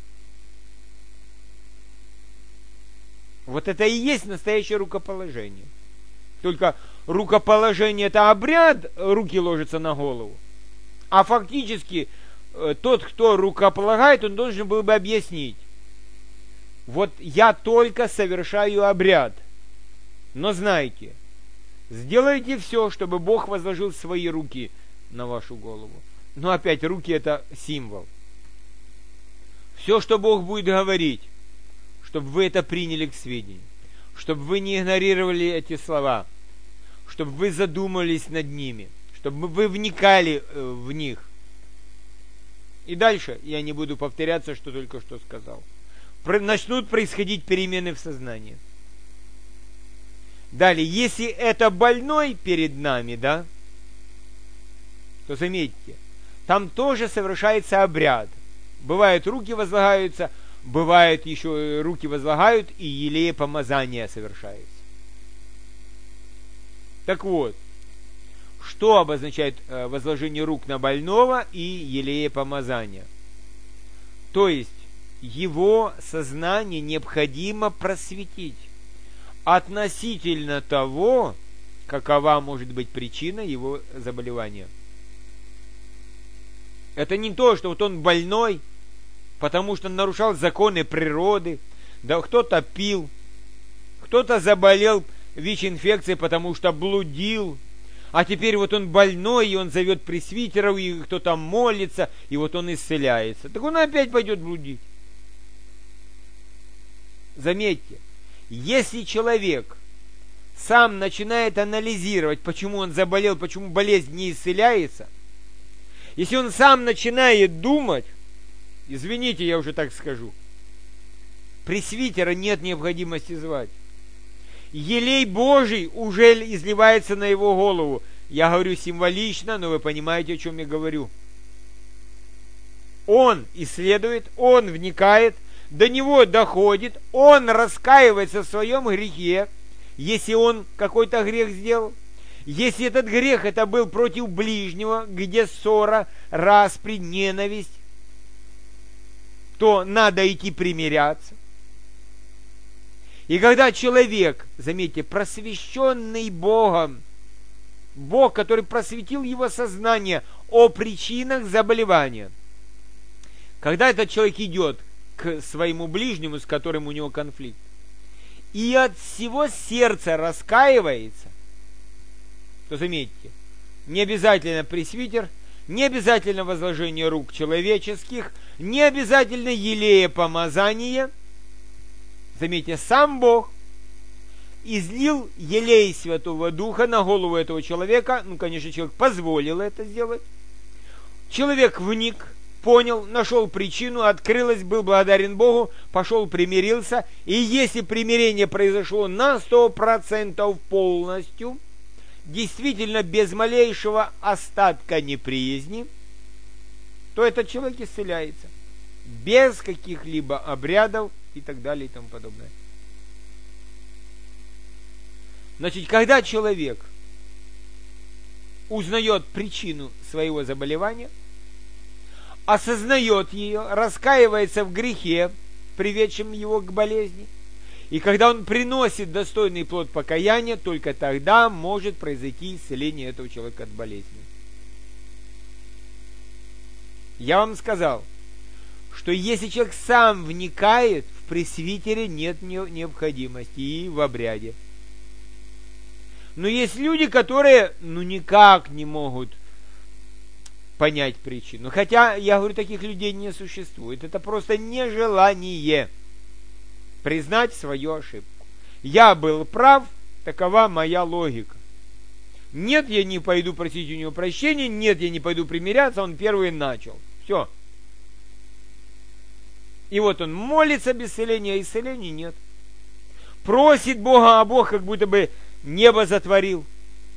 Вот это и есть настоящее рукоположение. Только рукоположение — это обряд, руки ложатся на голову. А фактически тот, кто рукополагает, он должен был бы объяснить. Вот я только совершаю обряд. Но знайте, сделайте все, чтобы Бог возложил свои руки на вашу голову. Но опять, руки — это символ. Все, что Бог будет говорить, чтобы вы это приняли к сведению, чтобы вы не игнорировали эти слова, чтобы вы задумались над ними, чтобы вы вникали в них. И дальше я не буду повторяться, что только что сказал. Начнут происходить перемены в сознании. Далее, если это больной перед нами, да, то заметьте, там тоже совершается обряд. Бывают, руки возлагаются, бывает еще руки возлагают, и елея помазания совершается. Так вот, что обозначает возложение рук на больного и елея помазания? То есть, его сознание необходимо просветить относительно того, какова может быть причина его заболевания. Это не то, что вот он больной, потому что он нарушал законы природы, да кто-то пил, кто-то заболел ВИЧ-инфекцией, потому что блудил, а теперь вот он больной, и он зовет пресвитеров, и кто-то молится, и вот он исцеляется. Так он опять пойдет блудить. Заметьте, если человек сам начинает анализировать, почему он заболел, почему болезнь не исцеляется, если он сам начинает думать, извините, я уже так скажу, пресвитера нет необходимости звать. Елей Божий уже изливается на его голову. Я говорю символично, но вы понимаете, о чем я говорю. Он исследует, он вникает, до него доходит, он раскаивается в своем грехе, если он какой-то грех сделал. Если этот грех это был против ближнего, где ссора, распри, ненависть, то надо идти примиряться. И когда человек, заметьте, просвещенный Богом, Бог, который просветил его сознание о причинах заболевания, когда этот человек идет к своему ближнему, с которым у него конфликт, и от всего сердца раскаивается, то заметьте, не обязательно пресвитер, не обязательно возложение рук человеческих, не обязательно елея помазание. Заметьте, сам Бог излил елей Святого Духа на голову этого человека. Ну, конечно, человек позволил это сделать. Человек вник, понял, нашел причину, открылось, был благодарен Богу, пошел, примирился. И если примирение произошло на сто процентов полностью, действительно без малейшего остатка неприязни, то этот человек исцеляется. Без каких-либо обрядов и так далее и тому подобное. Значит, когда человек узнает причину своего заболевания, осознает ее, раскаивается в грехе, приведшем его к болезни, и когда он приносит достойный плод покаяния, только тогда может произойти исцеление этого человека от болезни. Я вам сказал, что если человек сам вникает, в пресвитере нет необходимости и в обряде. Но есть люди, которые ну никак не могут понять причину. Хотя, я говорю, таких людей не существует. Это просто нежелание признать свою ошибку. Я был прав, такова моя логика. Нет, я не пойду просить у него прощения, нет, я не пойду примиряться, он первый начал. Все. И вот он молится без исцеления, а исцеления нет. Просит Бога, а Бог как будто бы небо затворил.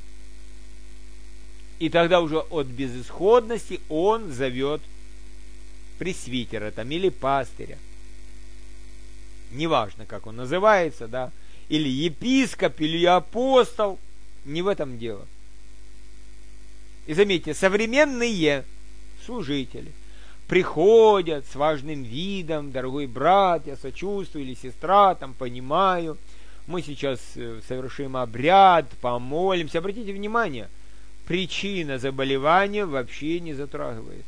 И тогда уже от безысходности он зовет пресвитера там, или пастыря. Неважно, как он называется, да, или епископ, или апостол. Не в этом дело. И заметьте, современные служители приходят с важным видом: дорогой брат, я сочувствую, или сестра, там, понимаю, мы сейчас совершим обряд, помолимся. Обратите внимание, причина заболевания вообще не затрагивается.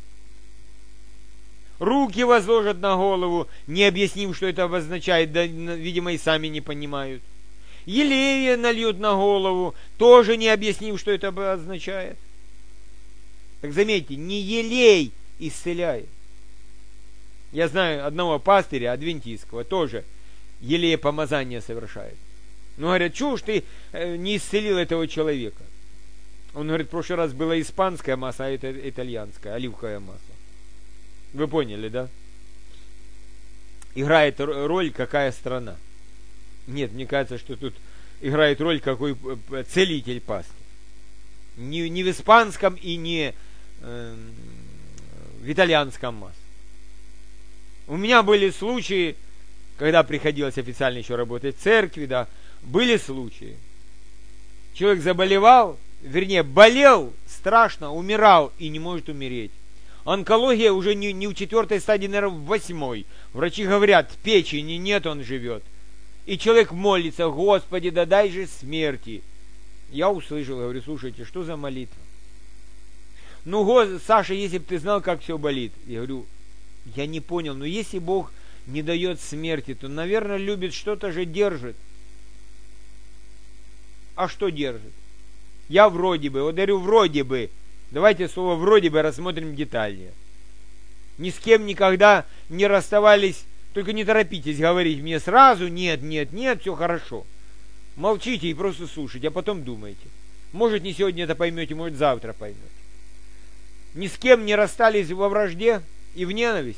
Руки возложат на голову, не объяснив, что это обозначает, да, видимо, и сами не понимают. Елея нальют на голову, тоже не объяснив, что это означает. Так заметьте, не елей исцеляет. Я знаю одного пастыря адвентистского, тоже елея помазания совершает. Ну, говорят, чего ж ты не исцелил этого человека? Он говорит, в прошлый раз было испанское масло, а это итальянское, оливковое масло. Вы поняли, да? Играет роль какая страна. Нет, мне кажется, что тут играет роль какой целитель пастырь. Не, не в испанском и не э, в итальянском масле. У меня были случаи, когда приходилось официально еще работать в церкви, да, были случаи, Человек заболевал, вернее, болел страшно, умирал и не может умереть. Онкология уже не, не в четвертой стадии, наверное, в восьмой. Врачи говорят, печени нет, он живет. И человек молится, Господи, да дай же смерти. Я услышал, говорю, слушайте, что за молитва? Ну, го, Саша, если бы ты знал, как все болит. Я говорю, я не понял, но если Бог не дает смерти, то, наверное, любит, что-то же держит. А что держит? Я вроде бы, вот говорю, вроде бы. Давайте слово вроде бы рассмотрим детальнее. Ни с кем никогда не расставались, только не торопитесь говорить мне сразу, нет, нет, нет, все хорошо. Молчите и просто слушайте, а потом думайте. Может, не сегодня это поймете, может, завтра поймете. Ни с кем не расстались во вражде и в ненависти.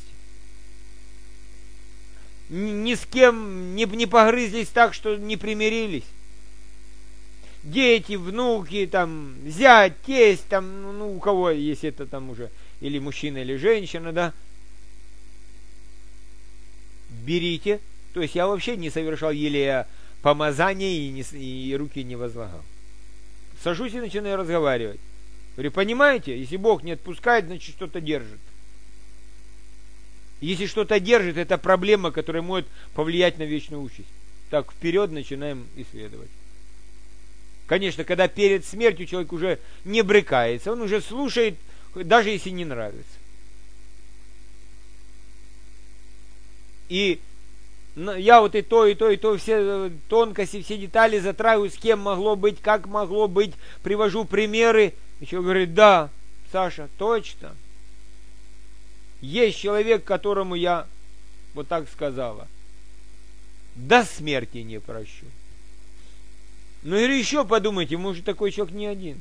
Ни с кем не, не погрызлись так, что не примирились. Дети, внуки, там, зять, тесть, там, ну, у кого, если это там уже, или мужчина, или женщина, да. Берите. То есть я вообще не совершал елея помазания и, не, и руки не возлагал. Сажусь и начинаю разговаривать. Говорю, понимаете, если Бог не отпускает, значит что-то держит. Если что-то держит, это проблема, которая может повлиять на вечную участь. Так, вперед начинаем исследовать. Конечно, когда перед смертью человек уже не брыкается, он уже слушает, даже если не нравится. И я вот и то, и то, и то, все тонкости, все детали затрагиваю, с кем могло быть, как могло быть, привожу примеры. И человек говорит, да, Саша, точно. Есть человек, которому я вот так сказала, до смерти не прощу. Ну или еще подумайте, может такой человек не один.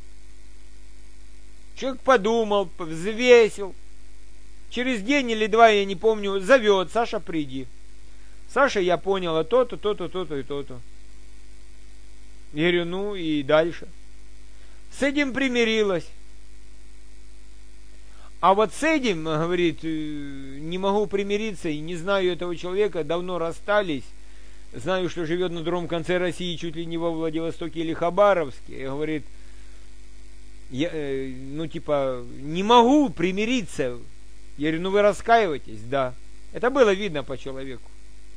Человек подумал, взвесил. Через день или два, я не помню, зовет, Саша, приди. Саша, я поняла то-то, то-то, то-то и то-то. Я говорю, ну и дальше. С этим примирилась. А вот с этим, говорит, не могу примириться и не знаю этого человека, давно расстались. Знаю, что живет на другом конце России, чуть ли не во Владивостоке или Хабаровске. И говорит, я, ну типа, не могу примириться. Я говорю, ну вы раскаиваетесь? Да. Это было видно по человеку.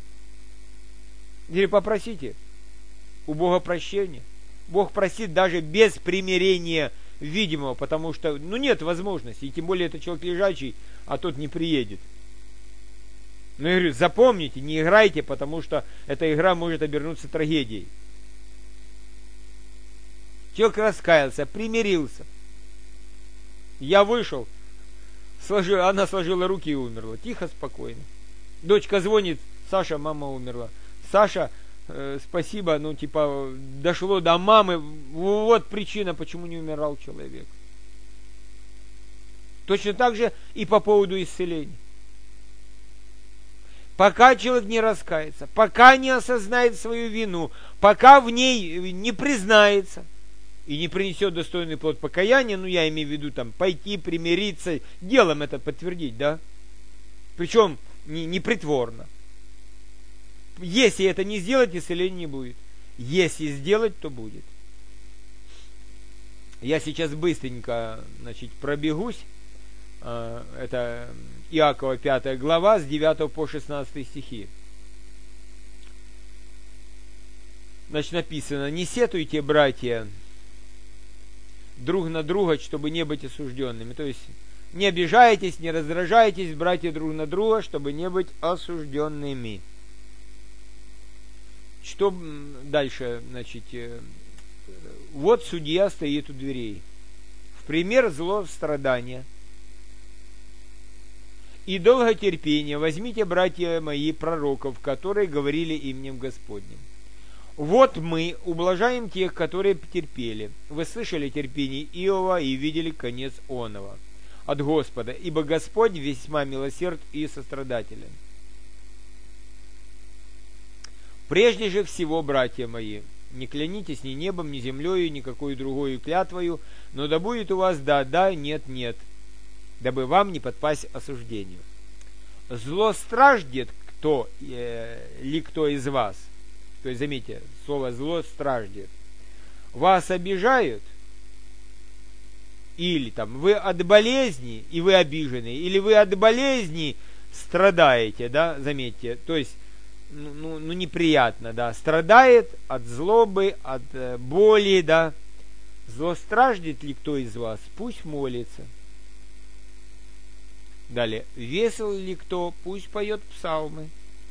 Я говорю, попросите у Бога прощения. Бог простит даже без примирения видимого, потому что, ну нет возможности. И тем более это человек лежачий, а тот не приедет. Но я говорю, запомните, не играйте, потому что эта игра может обернуться трагедией. Человек раскаялся, примирился. Я вышел, сложил, она сложила руки и умерла. Тихо, спокойно. Дочка звонит, Саша, мама умерла. Саша, э, спасибо, ну типа дошло до мамы. Вот причина, почему не умирал человек. Точно так же и по поводу исцеления. Пока человек не раскается, пока не осознает свою вину, пока в ней не признается и не принесет достойный плод покаяния, ну я имею в виду там пойти, примириться, делом это подтвердить, да? Причем не, не притворно. Если это не сделать, исцеления не будет. Если сделать, то будет. Я сейчас быстренько, значит, пробегусь. Это Иакова пятая глава с девятого по шестнадцатый стихи. Значит, написано: не сетуйте, братья, друг на друга, чтобы не быть осужденными. То есть не обижайтесь, не раздражайтесь, братья, друг на друга, чтобы не быть осужденными. Что дальше, значит, вот судья стоит у дверей. В пример зло страдания и долготерпение возьмите, братья мои, пророков, которые говорили именем Господним. Вот мы ублажаем тех, которые потерпели. Вы слышали терпение Иова и видели конец оного от Господа, ибо Господь весьма милосерд и сострадателен. Прежде же всего, братья мои, не клянитесь ни небом, ни землею, никакой другой клятвою, но да будет у вас да, да, нет, нет, дабы вам не подпасть осуждению. Зло страждет кто, э, ли кто из вас. То есть, заметьте, слово зло страждет. вас обижают, или там вы от болезни, и вы обижены, или вы от болезни страдаете, да, заметьте, то есть, ну, ну, ну неприятно, да, страдает от злобы, от э, боли, да, злостраждет ли кто из вас, пусть молится. Далее, весел ли кто, пусть поет псалмы.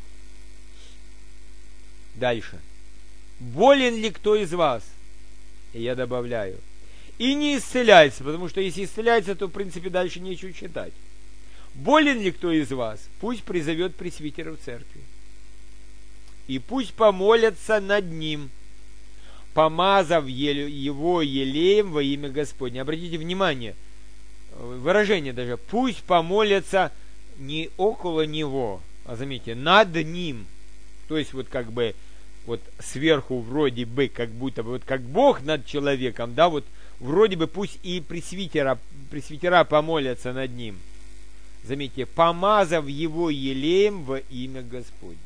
Дальше, болен ли кто из вас, и я добавляю, и не исцеляется, потому что если исцеляется, то в принципе дальше нечего читать. Болен ли кто из вас, пусть призовет пресвитеров церкви, и пусть помолятся над ним, помазав его елеем во имя Господне. Обратите внимание, выражение даже, пусть помолятся не около него, а заметьте, над ним. То есть вот как бы вот сверху вроде бы, как будто бы вот как Бог над человеком, да, вот вроде бы пусть и пресвитера, пресвитера помолятся над ним. Заметьте, помазав его елеем во имя Господне.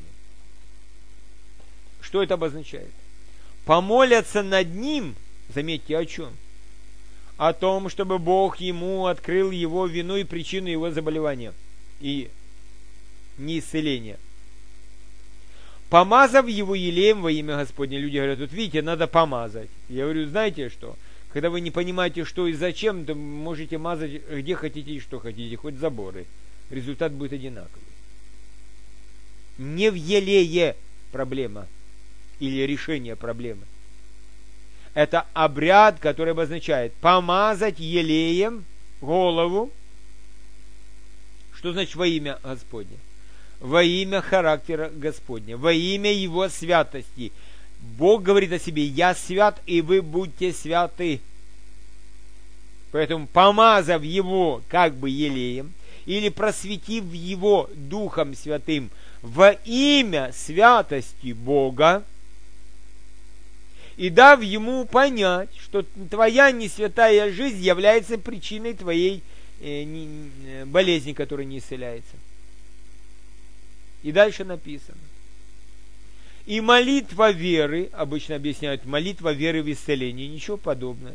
Что это обозначает? Помолятся над ним, заметьте, о чем? О том, чтобы Бог ему открыл его вину и причину его заболевания и неисцеления. Помазав его елеем во имя Господне. Люди говорят, вот видите, надо помазать. Я говорю, знаете что? Когда вы не понимаете, что и зачем, то можете мазать где хотите и что хотите, хоть заборы. Результат будет одинаковый. Не в елее проблема или решение проблемы. Это обряд, который обозначает помазать елеем голову. Что значит во имя Господне? Во имя характера Господня, во имя Его святости. Бог говорит о себе, я свят, и вы будьте святы. Поэтому, помазав Его как бы елеем, или просветив Его Духом Святым во имя святости Бога, и дав Ему понять, что твоя несвятая жизнь является причиной твоей э, не, болезни, которая не исцеляется. И дальше написано. И молитва веры, обычно объясняют, молитва веры в исцелении, ничего подобного.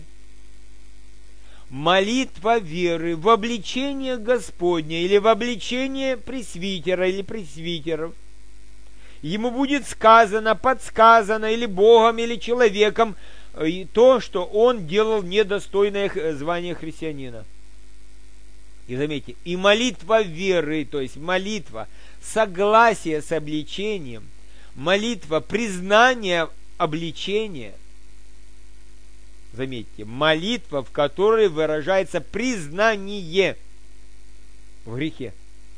Молитва веры в обличение Господня или в обличение пресвитера или пресвитеров. Ему будет сказано, подсказано или Богом, или человеком то, что он делал недостойное звания христианина. И заметьте, и молитва веры, то есть молитва согласия с обличением, молитва признания обличения, заметьте, молитва, в которой выражается признание в грехе.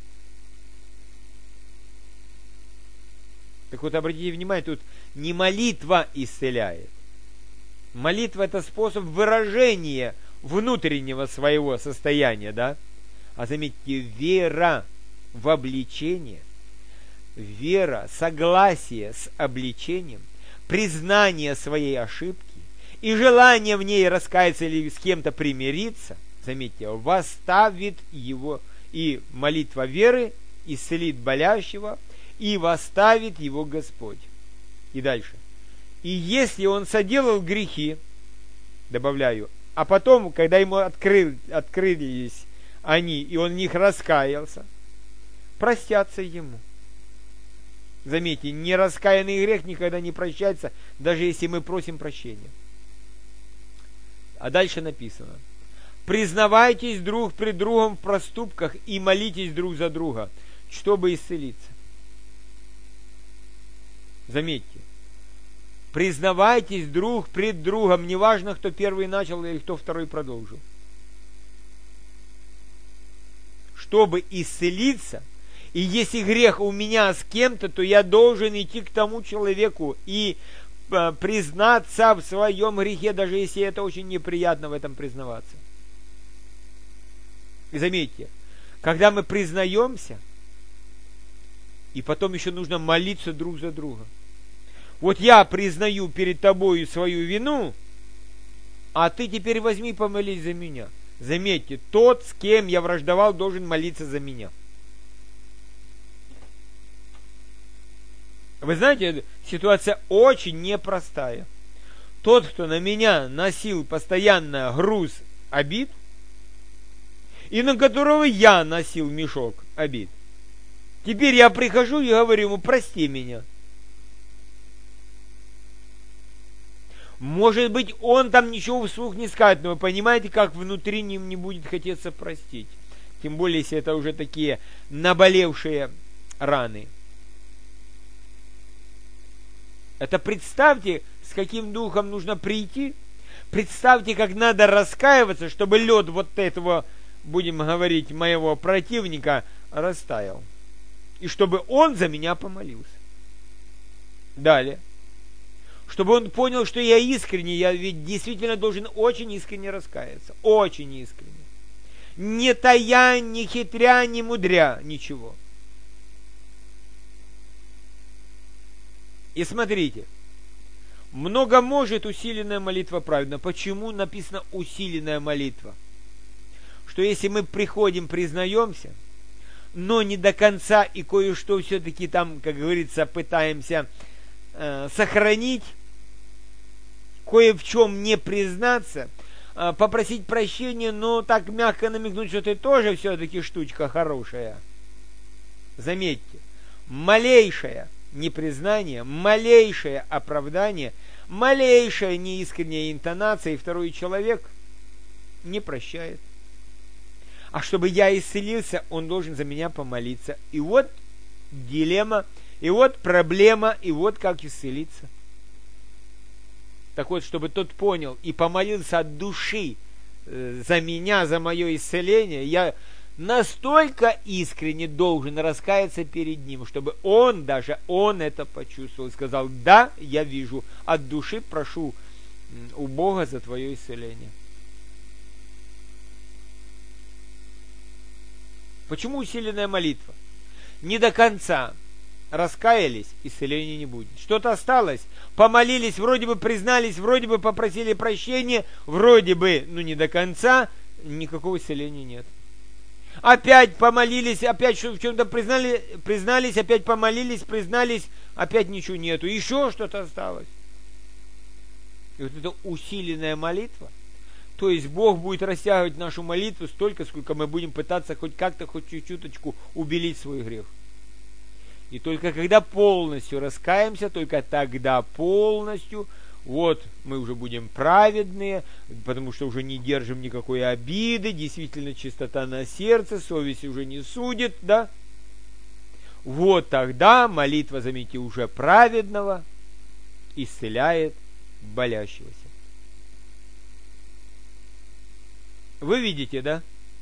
Так вот, обратите внимание, тут не молитва исцеляет. Молитва – это способ выражения внутреннего своего состояния, да? А заметьте, вера в обличение, вера, согласие с обличением, признание своей ошибки и желание в ней раскаяться или с кем-то примириться, заметьте, восставит его, и молитва веры исцелит болящего, и восставит его Господь. И дальше. И если он соделал грехи, добавляю, а потом, когда ему открыл, открылись они, и он в них раскаялся, простятся ему. Заметьте, нераскаянный грех никогда не прощается, даже если мы просим прощения. А дальше написано. Признавайтесь друг пред другом в проступках и молитесь друг за друга, чтобы исцелиться. Заметьте, признавайтесь друг пред другом, неважно, кто первый начал или кто второй продолжил. Чтобы исцелиться, и если грех у меня с кем-то, то я должен идти к тому человеку и э, признаться в своем грехе, даже если это очень неприятно в этом признаваться. И заметьте, когда мы признаемся, и потом еще нужно молиться друг за друга. Вот я признаю перед тобою свою вину, а ты теперь возьми помолись за меня. Заметьте, тот, с кем я враждовал, должен молиться за меня. Вы знаете, ситуация очень непростая. тот, кто на меня носил постоянно груз обид, и на которого я носил мешок обид, теперь я прихожу и говорю ему: прости меня. Может быть, он там ничего вслух не скажет, но вы понимаете, как внутри ним не будет хотеться простить. Тем более, если это уже такие наболевшие раны. Это представьте, с каким духом нужно прийти. Представьте, как надо раскаиваться, чтобы лед вот этого, будем говорить, моего противника растаял. И чтобы он за меня помолился. Далее. Чтобы он понял, что я искренне, я ведь действительно должен очень искренне раскаяться. Очень искренне. Не тая, не хитря, не мудря, ничего. И смотрите. Много может усиленная молитва праведна. Почему написано усиленная молитва? Что если мы приходим, признаемся, но не до конца и кое-что все-таки там, как говорится, пытаемся э, сохранить, кое в чем не признаться, э, попросить прощения, но так мягко намекнуть, что ты тоже все-таки штучка хорошая. Заметьте, малейшее непризнание, малейшее оправдание, малейшая неискренняя интонация, и второй человек не прощает. А чтобы я исцелился, он должен за меня помолиться. И вот дилемма, и вот проблема, и вот как исцелиться. Так вот, чтобы тот понял и помолился от души э, за меня, за мое исцеление, я настолько искренне должен раскаяться перед ним, чтобы он, даже он это почувствовал, сказал: да, я вижу, от души прошу у Бога за твое исцеление. Почему усиленная молитва? Не до конца раскаялись, исцеления не будет. Что-то осталось, помолились, вроде бы признались, вроде бы попросили прощения, вроде бы, ну не до конца, никакого исцеления нет. Опять помолились, опять в чем-то признали, признались, опять помолились, признались, опять ничего нету. Еще что-то осталось. И вот это усиленная молитва. То есть Бог будет растягивать нашу молитву столько, сколько мы будем пытаться хоть как-то, хоть чуть-чуточку убелить свой грех. И только когда полностью раскаемся, только тогда полностью, вот мы уже будем праведные, потому что уже не держим никакой обиды, действительно чистота на сердце, совесть уже не судит, да? Вот тогда молитва, заметьте, уже праведного исцеляет болящегося. Вы видите, да?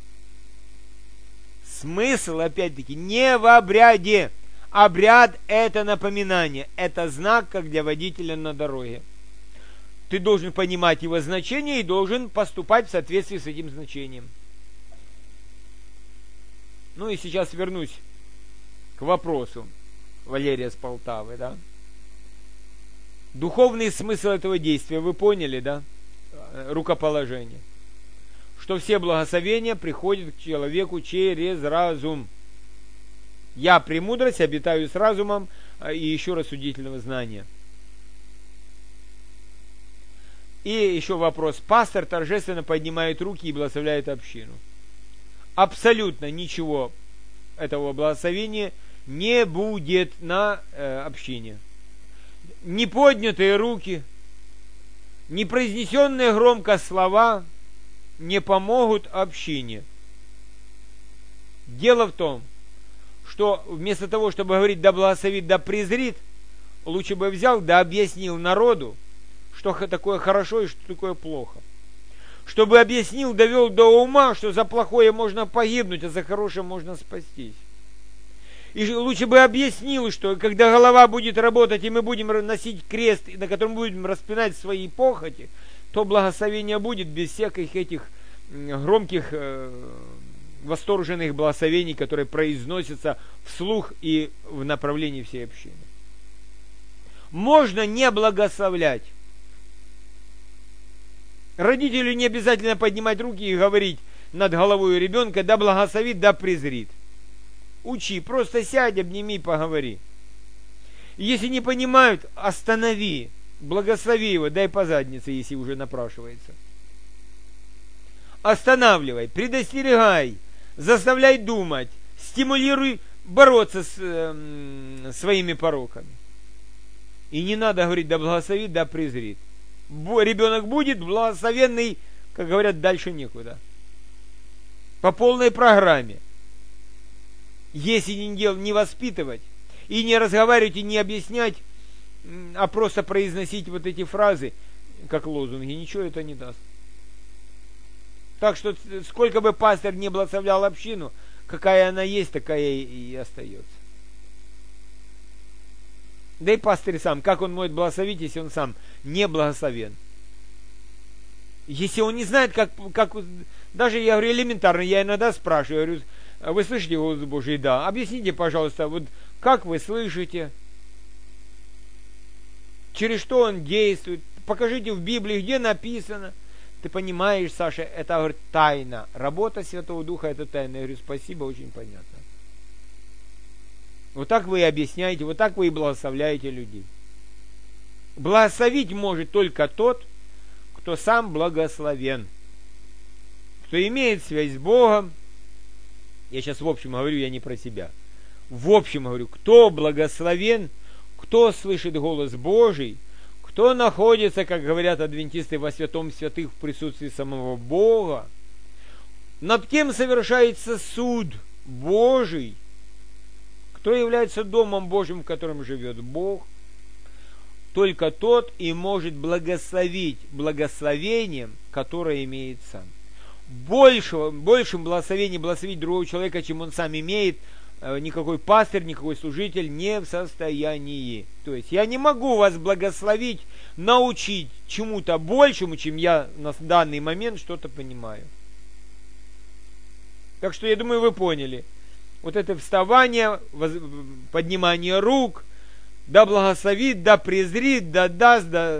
Смысл, опять-таки, не в обряде. Обряд – это напоминание, это знак, как для водителя на дороге. Ты должен понимать его значение и должен поступать в соответствии с этим значением. Ну и сейчас вернусь к вопросу Валерия с Полтавы, да? Духовный смысл этого действия вы поняли, да? Рукоположение. Что все благословения приходят к человеку через разум. Я премудрость обитаю с разумом и еще рассудительного знания. И еще вопрос. Пастор торжественно поднимает руки и благословляет общину. Абсолютно ничего этого благословения не будет на э, общине. Не поднятые руки, не произнесенные громко слова не помогут общине. Дело в том, что вместо того, чтобы говорить «да благословит, да презрит», лучше бы взял да объяснил народу, что такое хорошо и что такое плохо. Чтобы объяснил, довел до ума, что за плохое можно погибнуть, а за хорошее можно спастись. И лучше бы объяснил, что когда голова будет работать, и мы будем носить крест, на котором будем распинать свои похоти, то благословение будет без всяких этих громких э, восторженных благословений, которые произносятся вслух и в направлении всей общины. Можно не благословлять. Родителю не обязательно поднимать руки и говорить над головой ребенка «да благословит, да презрит». Учи, просто сядь, обними, поговори. Если не понимают, останови. Благослови его, дай по заднице, если уже напрашивается. Останавливай, предостерегай, заставляй думать, стимулируй бороться с э, своими пороками. И не надо говорить, да благословит, да презрит. Ребенок будет благословенный, как говорят, дальше некуда. По полной программе. Если не, дел, не воспитывать, и не разговаривать, и не объяснять, а просто произносить вот эти фразы, как лозунги, ничего это не даст. Так что, сколько бы пастор не благословлял общину, какая она есть, такая и остается. Да и пастырь сам, как он может благословить, если он сам не благословен? Если он не знает, как, как даже, я говорю, элементарно, я иногда спрашиваю, я говорю, вы слышите голос Божий? Да. Объясните, пожалуйста, вот как вы слышите? Через что он действует? Покажите в Библии, где написано. Ты понимаешь, Саша, это, говорит, тайна. Работа Святого Духа – это тайна. Я говорю, спасибо, очень понятно. Вот так вы и объясняете, вот так вы и благословляете людей. Благословить может только тот, кто сам благословен. Кто имеет связь с Богом. Я сейчас в общем говорю, я не про себя. В общем говорю, кто благословен, кто слышит голос Божий, кто находится, как говорят адвентисты, во святом святых в присутствии самого Бога, над кем совершается суд Божий, кто является домом Божьим, в котором живет Бог, только тот и может благословить благословением, которое имеет сам. Большего, большим благословением благословить другого человека, чем он сам имеет, никакой пастырь, никакой служитель не в состоянии. То есть я не могу вас благословить, научить чему-то большему, чем я на данный момент что-то понимаю. Так что я думаю, вы поняли. Вот это вставание, поднимание рук, да благословит, да презрит, да даст, да...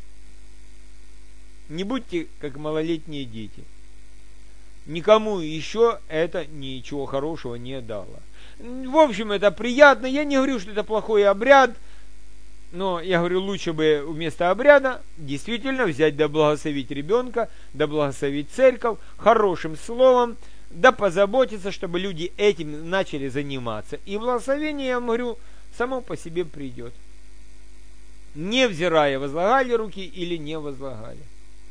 Не будьте как малолетние дети. Никому еще это ничего хорошего не дало. В общем, это приятно. Я не говорю, что это плохой обряд, но я говорю, лучше бы вместо обряда действительно взять да благословить ребенка, да благословить церковь хорошим словом, да позаботиться, чтобы люди этим начали заниматься. И благословение, я вам говорю, само по себе придет. Невзирая, возлагали руки или не возлагали.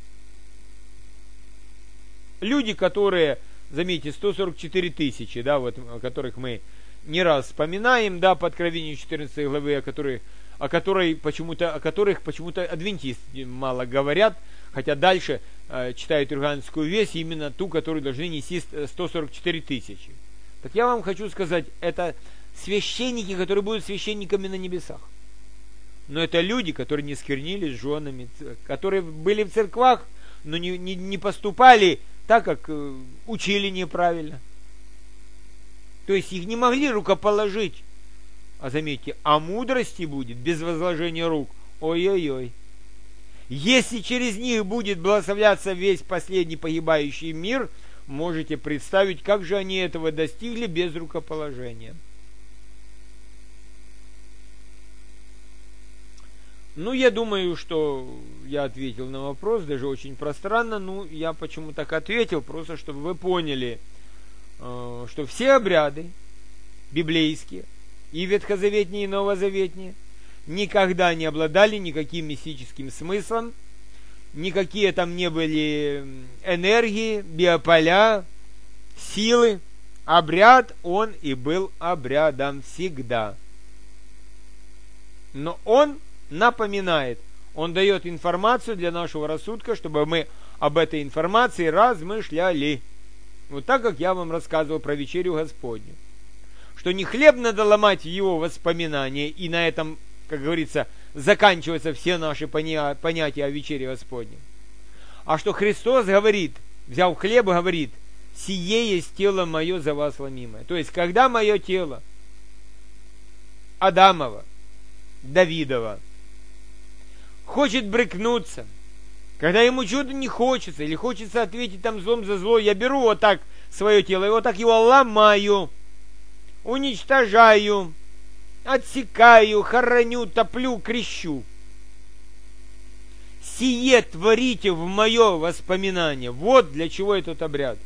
Люди, которые, заметьте, сто сорок четыре тысячи, да, вот, о которых мы не раз вспоминаем, да, по Откровению четырнадцатой главы, о которой, о которой почему-то, о которых почему-то адвентисты мало говорят, хотя дальше э, читают Иерусалимскую весть, именно ту, которую должны нести сто сорок четыре тысячи. Так я вам хочу сказать, это священники, которые будут священниками на небесах. Но это люди, которые не сквернились с женами, которые были в церквах, но не, не, не поступали так, как э, учили неправильно. То есть их не могли рукоположить. А заметьте, а мудрости будет без возложения рук. Ой-ой-ой. Если через них будет благословляться весь последний погибающий мир, можете представить, как же они этого достигли без рукоположения. Ну, я думаю, что я ответил на вопрос, даже очень пространно. Ну, я почему так ответил, просто чтобы вы поняли, что все обряды библейские, и ветхозаветние, и новозаветние, никогда не обладали никаким мистическим смыслом, никакие там не были энергии, биополя, силы. Обряд, он и был обрядом всегда. Но он напоминает, он дает информацию для нашего рассудка, чтобы мы об этой информации размышляли. Вот так, как я вам рассказывал про вечерю Господню. Что не хлеб надо ломать в его воспоминания, и на этом, как говорится, заканчиваются все наши поня- понятия о вечере Господней. А что Христос говорит, взяв хлеб, говорит, «Сие есть тело мое за вас ломимое». То есть, когда мое тело Адамова, Давидова, хочет брыкнуться, когда ему чего-то не хочется, или хочется ответить там злом за зло, я беру вот так свое тело, и вот так его ломаю, уничтожаю, отсекаю, хороню, топлю, крещу. Сие творите в мое воспоминание. Вот для чего этот обряд.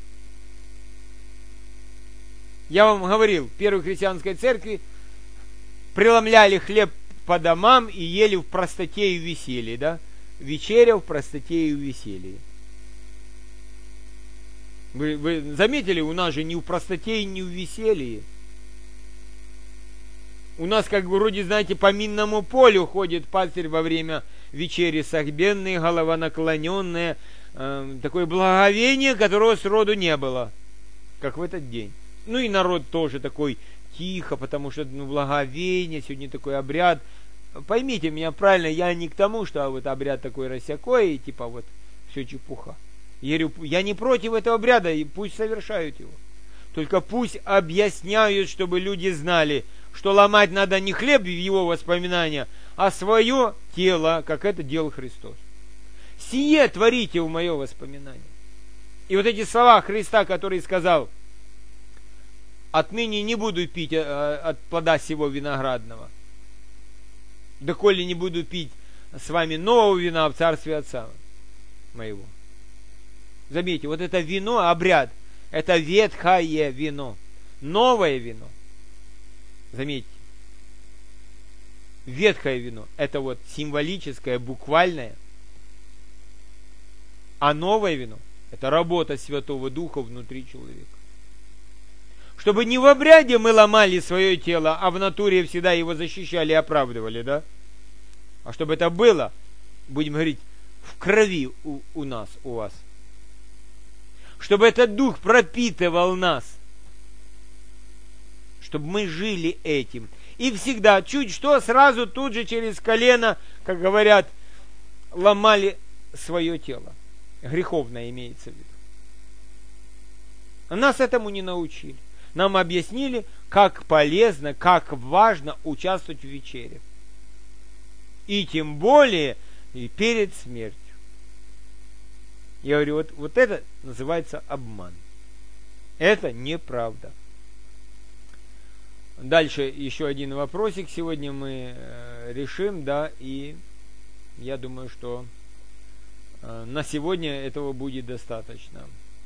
Я вам говорил, в первой христианской церкви преломляли хлеб по домам и ели в простоте и веселье, да? Вечеря в простоте и веселье. Вы, вы заметили, у нас же ни в простоте и ни в веселье. У нас, как бы, вроде, знаете, по минному полю ходит пастырь во время вечери согбенный, голова наклоненная, э, такое благовение, которого сроду не было, как в этот день. Ну и народ тоже такой тихо, потому что, ну, благовение, сегодня такой обряд. Поймите меня правильно, я не к тому, что вот обряд такой рассякой, и типа вот все чепуха. Я говорю, я не против этого обряда, и пусть совершают его. Только пусть объясняют, чтобы люди знали, что ломать надо не хлеб в его воспоминания, а свое тело, как это делал Христос. Сие творите в мое воспоминание. И вот эти слова Христа, который сказал: отныне не буду пить от плода сего виноградного, доколе не буду пить с вами нового вина в царстве Отца моего. Заметьте, вот это вино, обряд, это ветхое вино, новое вино. Заметьте, ветхое вино, это вот символическое, буквальное, а новое вино, это работа Святого Духа внутри человека. Чтобы не в обряде мы ломали свое тело, а в натуре всегда его защищали и оправдывали, да? А чтобы это было, будем говорить, в крови у, у нас, у вас. Чтобы этот Дух пропитывал нас. Чтобы мы жили этим. И всегда, чуть что, сразу тут же через колено, как говорят, ломали свое тело. Греховное имеется в виду. А нас этому не научили. Нам объяснили, как полезно, как важно участвовать в вечере. И тем более и перед смертью. Я говорю, вот, вот это называется обман. Это неправда. Дальше еще один вопросик сегодня мы э, решим, да, и я думаю, что э, на сегодня этого будет достаточно.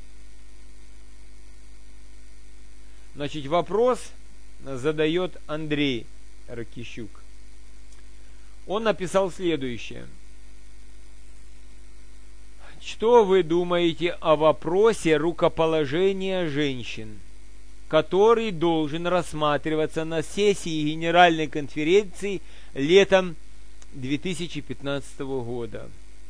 Значит, вопрос задает Андрей Ракищук. Он написал следующее. Что вы думаете о вопросе рукоположения женщин, который должен рассматриваться на сессии Генеральной конференции летом две тысячи пятнадцатого года?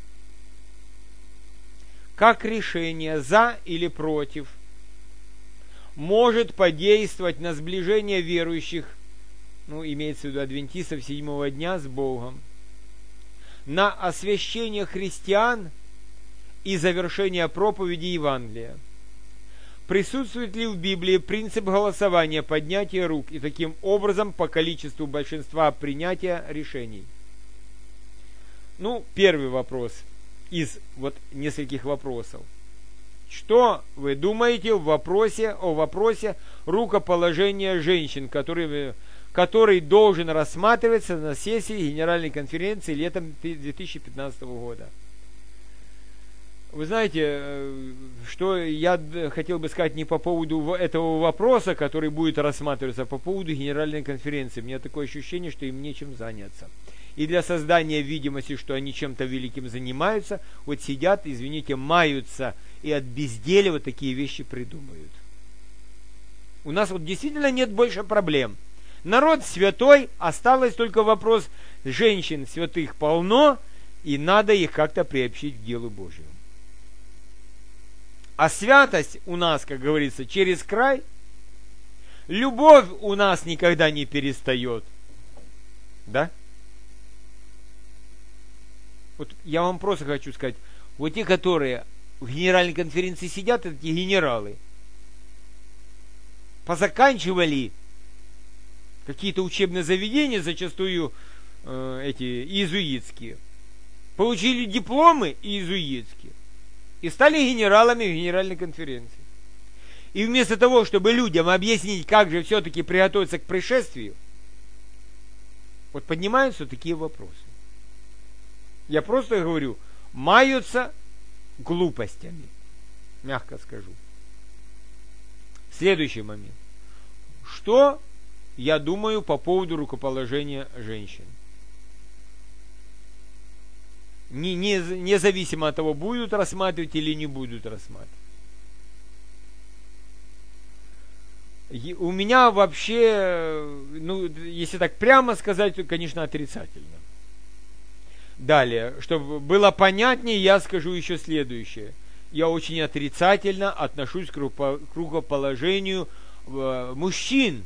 Как решение за или против может подействовать на сближение верующих, ну, имеется в виду адвентистов седьмого дня, с Богом, на освящение христиан и завершение проповеди Евангелия? Присутствует ли в Библии принцип голосования, поднятия рук, и таким образом по количеству большинства принятия решений? Ну, первый вопрос из вот нескольких вопросов. Что вы думаете в вопросе, о вопросе рукоположения женщин, который, который должен рассматриваться на сессии Генеральной конференции летом две тысячи пятнадцатого года? Вы знаете, что я хотел бы сказать не по поводу этого вопроса, который будет рассматриваться, а по поводу Генеральной конференции. У меня такое ощущение, что им нечем заняться. И для создания видимости, что они чем-то великим занимаются, вот сидят, извините, маются и от безделия вот такие вещи придумают. У нас вот действительно нет больше проблем. Народ святой, осталось только вопрос: женщин святых полно, и надо их как-то приобщить к делу Божьему. А святость у нас, как говорится, через край. Любовь у нас никогда не перестает. Да? Вот я вам просто хочу сказать, вот те, которые в Генеральной конференции сидят, это те генералы, позаканчивали какие-то учебные заведения, зачастую э, эти иезуитские, получили дипломы иезуитские и стали генералами в Генеральной конференции. И вместо того, чтобы людям объяснить, как же все-таки приготовиться к пришествию, вот поднимаются такие вопросы. Я просто говорю, маются глупостями, мягко скажу. Следующий момент. Что я думаю по поводу рукоположения женщин? Не, не, независимо от того, будут рассматривать или не будут рассматривать. У меня вообще, ну, если так прямо сказать, то, конечно, отрицательно. Далее, чтобы было понятнее, я скажу еще следующее. Я очень отрицательно отношусь к рукоположению мужчин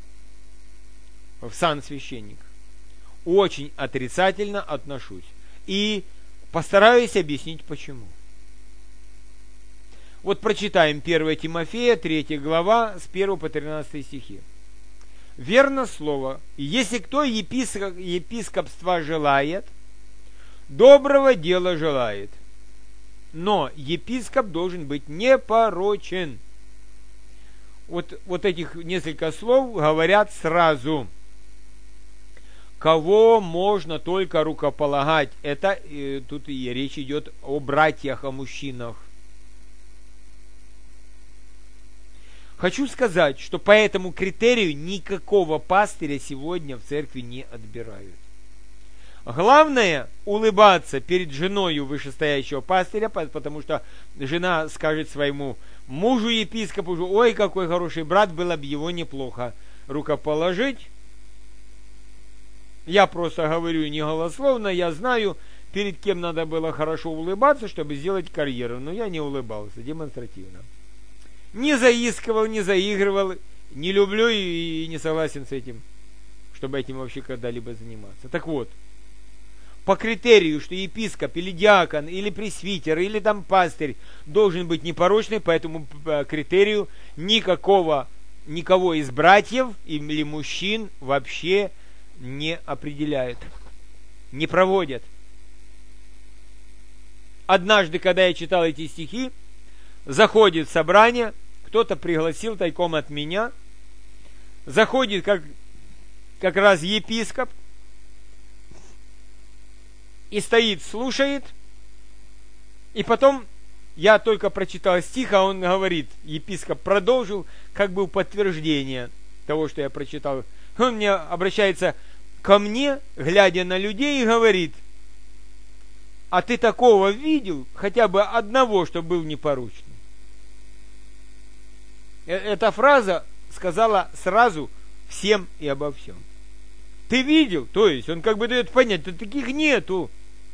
в сан священник. Очень отрицательно отношусь. И постараюсь объяснить почему. Вот прочитаем первое Тимофея, третья глава, с первого по тринадцатый стихи. Верно слово. Если кто епископ, епископства желает, доброго дела желает. Но епископ должен быть непорочен. Вот, вот этих несколько слов говорят сразу. Кого можно только рукополагать? Это э, тут и речь идет о братьях, о мужчинах. Хочу сказать, что по этому критерию никакого пастыря сегодня в церкви не отбирают. Главное улыбаться перед женою вышестоящего пастыря, потому что жена скажет своему мужу епископу: ой, какой хороший брат, было бы его неплохо рукоположить. Я просто говорю не голословно, я знаю, перед кем надо было хорошо улыбаться, чтобы сделать карьеру, но я не улыбался демонстративно. Не заискивал, не заигрывал, не люблю и не согласен с этим, чтобы этим вообще когда-либо заниматься. Так вот, по критерию, что епископ или диакон, или пресвитер, или там пастырь должен быть непорочный, по этому критерию никакого, никого из братьев или мужчин вообще не определяют, не проводят. Однажды, когда я читал эти стихи, заходит в собрание, кто-то пригласил тайком от меня, заходит как, как раз епископ, и стоит, слушает, и потом я только прочитал стих, а он говорит, епископ продолжил, как бы в подтверждение того, что я прочитал. Он мне обращается ко мне, глядя на людей, и говорит: а ты такого видел, хотя бы одного, что был непорочный? Эта фраза сказала сразу всем и обо всем. Ты видел? То есть он как бы дает понять, что таких нету.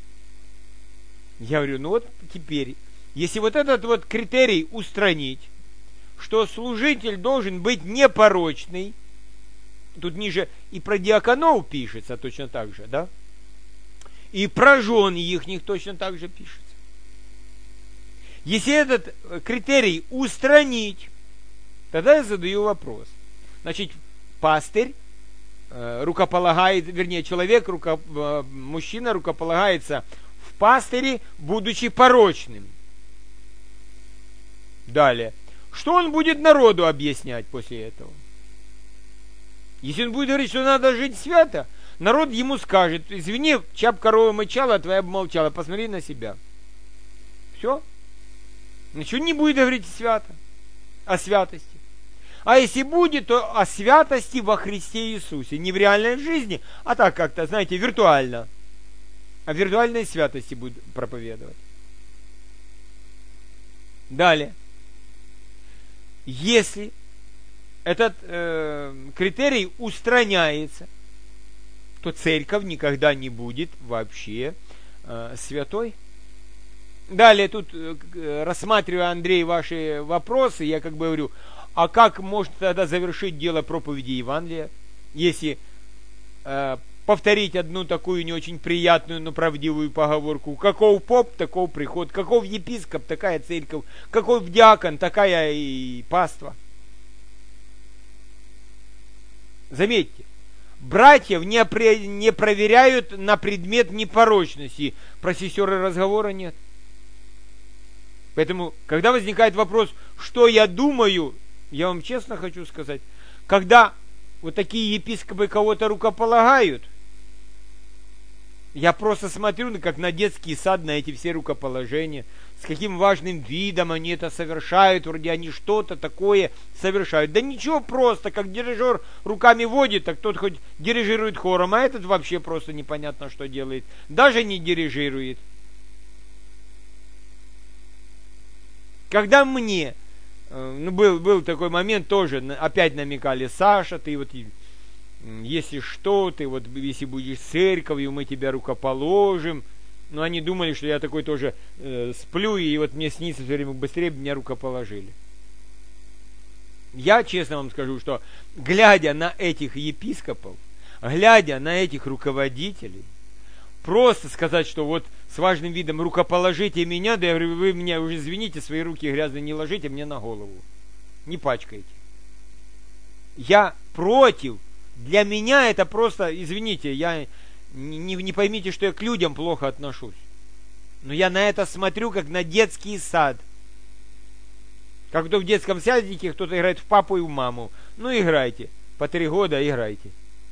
Я говорю, ну вот теперь, если вот этот вот критерий устранить, что служитель должен быть непорочный, тут ниже и про диаконов пишется точно так же, да? И про жен ихних точно так же пишется. Если этот критерий устранить, тогда я задаю вопрос. Значит, пастырь э, рукополагает, вернее, человек, руко, э, мужчина рукополагается в пастыре, будучи порочным. Далее. Что он будет народу объяснять после этого? Если он будет говорить, что надо жить свято, народ ему скажет: извини, чап корова мычала, а твоя бы молчала, посмотри на себя. Все. Ничего не будет говорить свято, о святости. А если будет, то о святости во Христе Иисусе. Не в реальной жизни, а так как-то, знаете, виртуально. О виртуальной святости будет проповедовать. Далее. Если этот э, критерий устраняется, то церковь никогда не будет вообще э, святой. Далее тут, э, рассматривая, Андрей, ваши вопросы, я как бы говорю, а как может тогда завершить дело проповеди Евангелия, если э, повторить одну такую не очень приятную, но правдивую поговорку: каков поп, таков приход, каков епископ, такая церковь, каков диакон, такая и паства. Заметьте, братьев не, опре- не проверяют на предмет непорочности, про сестер и разговора нет. Поэтому, когда возникает вопрос, что я думаю, я вам честно хочу сказать, когда вот такие епископы кого-то рукополагают, Я просто смотрю, как на детский сад, на эти все рукоположения, с каким важным видом они это совершают, вроде они что-то такое совершают. Да ничего, просто, как дирижер руками водит, так тот хоть дирижирует хором, а этот вообще просто непонятно, что делает. Даже не дирижирует. Когда мне, ну, был, был такой момент, тоже опять намекали: Саша, ты вот, если что, ты вот, если будешь церковью, мы тебя рукоположим. Но они думали, что я такой тоже э, сплю, и вот мне снится все время: быстрее бы меня рукоположили. Я честно вам скажу, что глядя на этих епископов, глядя на этих руководителей, просто сказать, что вот с важным видом рукоположите меня, да я говорю: вы меня уже, извините, свои руки грязные не ложите мне на голову, не пачкайте. Я против. Для меня это просто, извините, я не, не поймите, что я к людям плохо отношусь, но я на это смотрю как на детский сад. Как то в детском садике кто-то играет в папу и в маму. Ну, играйте. По три года играйте.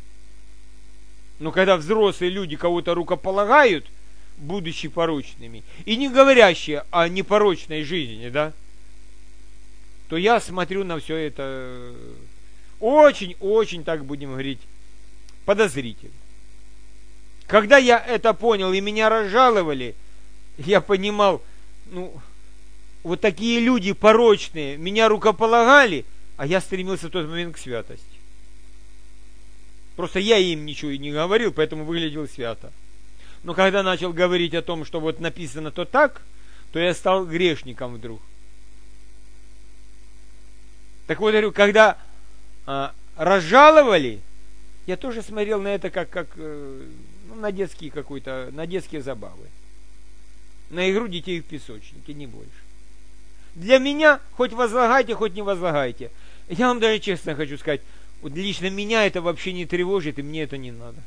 Но когда взрослые люди кого-то рукополагают, будучи порочными, и не говорящие о непорочной жизни, да, то я смотрю на все это очень-очень, так будем говорить, подозрительно. Когда я это понял и меня разжаловали, я понимал, ну, вот такие люди порочные меня рукополагали, а я стремился в тот момент к святости. Просто я им ничего и не говорил, поэтому выглядел свято. Но когда начал говорить о том, что вот написано то так, то я стал грешником вдруг. Так вот, говорю, когда а, разжаловали, я тоже смотрел на это как, как ну, на детские какой-то, на детские забавы. На игру детей в песочнике, не больше. Для меня хоть возлагайте, хоть не возлагайте. Я вам даже честно хочу сказать, вот лично меня это вообще не тревожит, и мне это не надо.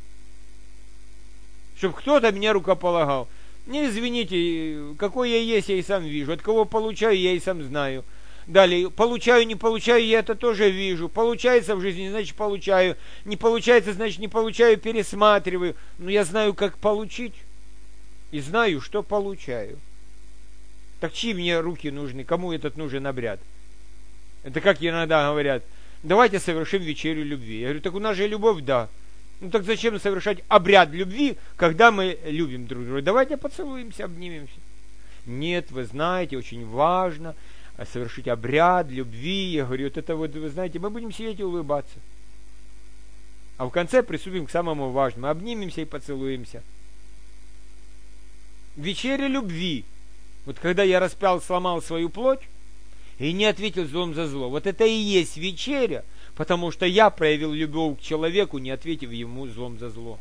Чтобы кто-то меня рукополагал. Не, извините, какой я есть, я и сам вижу. От кого получаю, я и сам знаю. Далее, получаю, не получаю, я это тоже вижу. Получается в жизни, значит получаю. Не получается, значит не получаю, пересматриваю. Но я знаю, как получить. И знаю, что получаю. Так чьи мне руки нужны? Кому этот нужен обряд? Это как иногда говорят: давайте совершим вечерю любви. Я говорю: так у нас же любовь, да. Ну так зачем совершать обряд любви, когда мы любим друг друга? Давайте поцелуемся, обнимемся. Нет, вы знаете, очень важно совершить обряд любви. Я говорю: вот это вот, вы знаете, мы будем сидеть и улыбаться. А в конце приступим к самому важному. Обнимемся и поцелуемся. Вечеря любви. Вот когда я распял, сломал свою плоть и не ответил злом за зло. Вот это и есть вечеря, потому что я проявил любовь к человеку, не ответив ему злом за зло.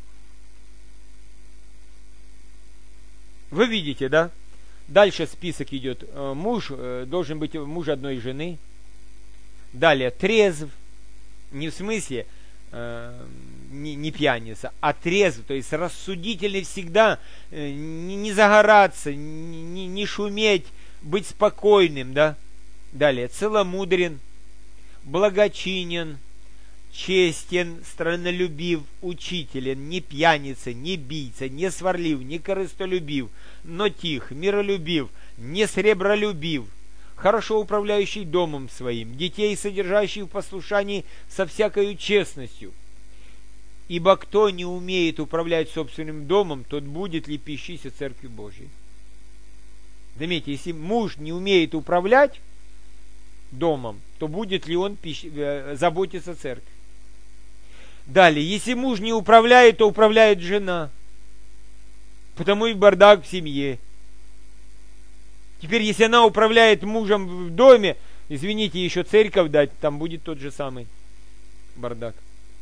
Вы видите, да? Дальше список идет. Муж должен быть муж одной жены. Далее трезв. Не в смысле э, не, не пьяница, а трезв, то есть рассудительный всегда, э, не, не загораться, не, не шуметь, быть спокойным, да? Далее целомудрен, благочинен, честен, страннолюбив, учителен, не пьяница, не бийца, не сварлив, не корыстолюбив, но тих, миролюбив, не сребролюбив, хорошо управляющий домом своим, детей содержащий в послушании со всякою честностью. Ибо кто не умеет управлять собственным домом, тот будет ли пищися Церкви Божией. Заметьте, если муж не умеет управлять домом, то будет ли он пищ... заботиться о церкви? Далее, если муж не управляет, то управляет жена. Потому и бардак в семье. Теперь, если она управляет мужем в доме, извините, еще церковь дать, там будет тот же самый бардак.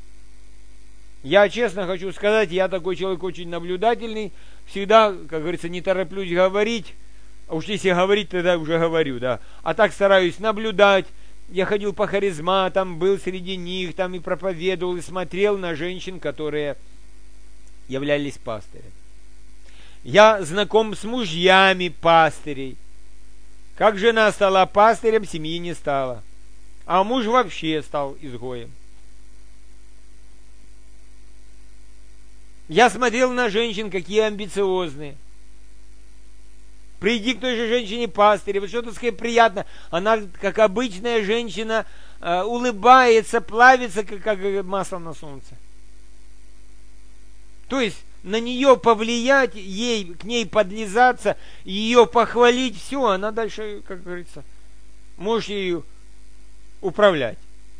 Я честно хочу сказать, я такой человек очень наблюдательный, всегда, как говорится, не тороплюсь говорить, а уж если говорить, тогда уже говорю, да. А так стараюсь наблюдать. Я ходил по харизматам, был среди них, там и проповедовал, и смотрел на женщин, которые являлись пастырями. Я знаком с мужьями пастырей. Как жена стала пастырем, семьи не стало. А муж вообще стал изгоем. Я смотрел на женщин, какие амбициозные. Приди к той же женщине пастыре, вот что-то сказать приятно. Она, как обычная женщина, улыбается, плавится, как, как масло на солнце. То есть на нее повлиять, ей, к ней подлизаться, ее похвалить, все, она дальше, как говорится, можешь ею управлять.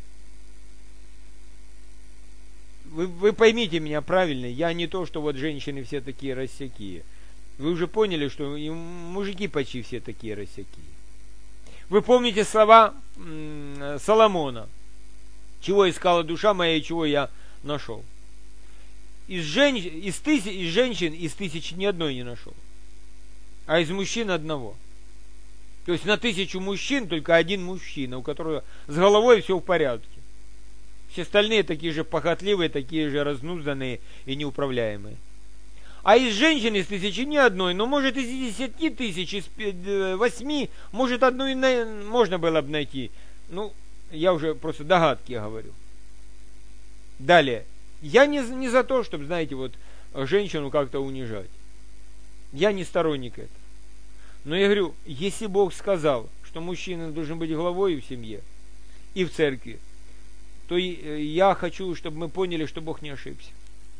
Вы, вы поймите меня правильно, я не то, что вот женщины все такие рассякие. Вы уже поняли, что и мужики почти все такие рассякие. Вы помните слова м- Соломона? Чего искала душа моя и чего я нашел? Из, жен... из, тысяч... из женщин из тысячи ни одной не нашел. А из мужчин одного. То есть на тысячу мужчин только один мужчина, у которого с головой все в порядке. Все остальные такие же похотливые, такие же разнузданные и неуправляемые. А из женщин из тысячи ни одной, но может из десяти тысяч, из восьми, может одну и на... можно было бы найти. Ну, я уже просто догадки говорю. Далее. Я не, не за то, чтобы, знаете, вот женщину как-то унижать. Я не сторонник этого. Но я говорю, если Бог сказал, что мужчина должен быть главой в семье и в церкви, то я хочу, чтобы мы поняли, что Бог не ошибся.